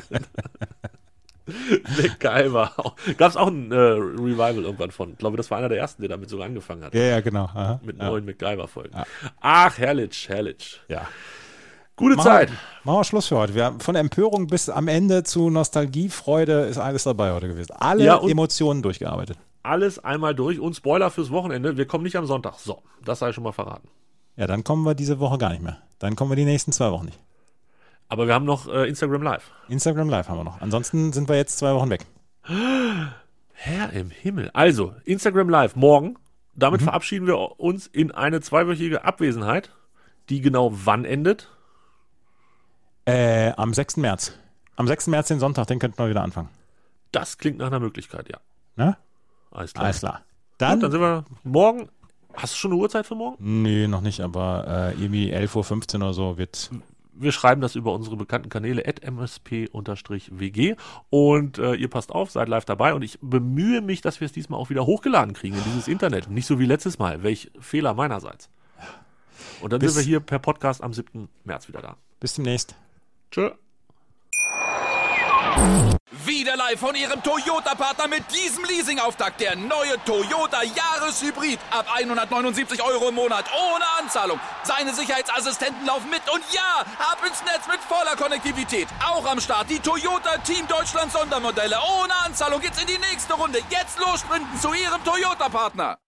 MacGyver. Gab es auch ein äh, Revival irgendwann von. Ich glaube, das war einer der ersten, der damit sogar angefangen hat. Ja, ja, genau. Aha. Mit ja. neuen MacGyver-Folgen. Ja. Ach, herrlich, herrlich. Ja. Gute Machen Zeit. Wir, machen wir Schluss für heute. Wir haben von Empörung bis am Ende zu Nostalgie, Freude ist alles dabei heute gewesen. Alle Ja, und- Emotionen durchgearbeitet. Alles einmal durch und Spoiler fürs Wochenende. Wir kommen nicht am Sonntag. So, das sei schon mal verraten. Ja, dann kommen wir diese Woche gar nicht mehr. Dann kommen wir die nächsten zwei Wochen nicht. Aber wir haben noch äh, Instagram Live. Instagram Live haben wir noch. Ansonsten sind wir jetzt zwei Wochen weg. Herr im Himmel. Also, Instagram Live morgen. Damit mhm. verabschieden wir uns in eine zweiwöchige Abwesenheit, die genau wann endet? Äh, am sechsten März. Am sechsten März, den Sonntag, den könnten wir wieder anfangen. Das klingt nach einer Möglichkeit, ja. Ne? Alles klar. Alles klar. Dann, Dann, Gut, dann sind wir morgen. Hast du schon eine Uhrzeit für morgen? Nee, noch nicht, aber äh, irgendwie elf Uhr fünfzehn oder so wird. Wir schreiben das über unsere bekannten Kanäle at m s p w g und äh, ihr passt auf, seid live dabei und ich bemühe mich, dass wir es diesmal auch wieder hochgeladen kriegen in dieses Internet. Nicht so wie letztes Mal. Welch Fehler meinerseits. Und dann Bis- sind wir hier per Podcast am siebten März wieder da. Bis demnächst. Tschö. Wieder live von Ihrem Toyota-Partner mit diesem Leasing-Auftakt. Der neue Toyota Jahreshybrid. Ab hundertneunundsiebzig Euro im Monat. Ohne Anzahlung. Seine Sicherheitsassistenten laufen mit. Und ja, ab ins Netz mit voller Konnektivität. Auch am Start die Toyota Team Deutschland Sondermodelle. Ohne Anzahlung geht's in die nächste Runde. Jetzt los sprinten zu Ihrem Toyota-Partner.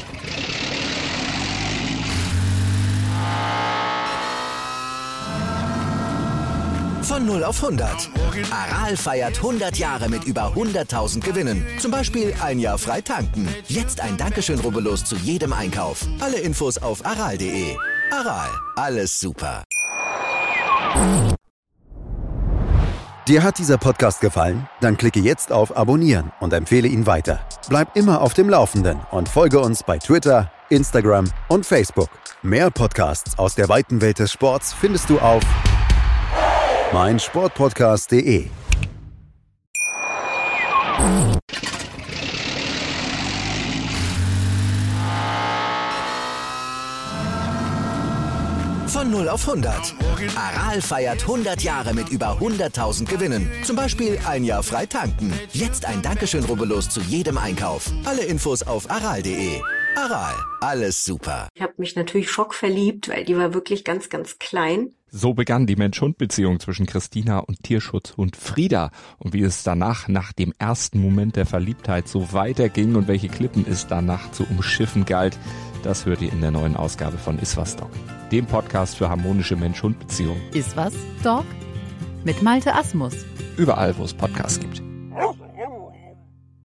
Von null auf hundert. Aral feiert hundert Jahre mit über hunderttausend Gewinnen. Zum Beispiel ein Jahr frei tanken. Jetzt ein Dankeschön, rubbellos zu jedem Einkauf. Alle Infos auf aral punkt de. Aral, alles super. Dir hat dieser Podcast gefallen? Dann klicke jetzt auf Abonnieren und empfehle ihn weiter. Bleib immer auf dem Laufenden und folge uns bei Twitter, Instagram und Facebook. Mehr Podcasts aus der weiten Welt des Sports findest du auf mein Sportpodcast punkt de. Von null auf hundert. Aral feiert hundert Jahre mit über hunderttausend Gewinnen. Zum Beispiel ein Jahr frei tanken. Jetzt ein Dankeschön, rubbellos zu jedem Einkauf. Alle Infos auf aral punkt de. Aral, alles super. Ich habe mich natürlich schockverliebt, weil die war wirklich ganz, ganz klein. So begann die Mensch-Hund-Beziehung zwischen Christina und Tierschutzhund Frieda. Und wie es danach, nach dem ersten Moment der Verliebtheit, so weiterging und welche Klippen es danach zu umschiffen galt, das hört ihr in der neuen Ausgabe von Iswas Dog, dem Podcast für harmonische Mensch-Hund-Beziehungen. Iswas Dog? Mit Malte Asmus. Überall, wo es Podcasts gibt.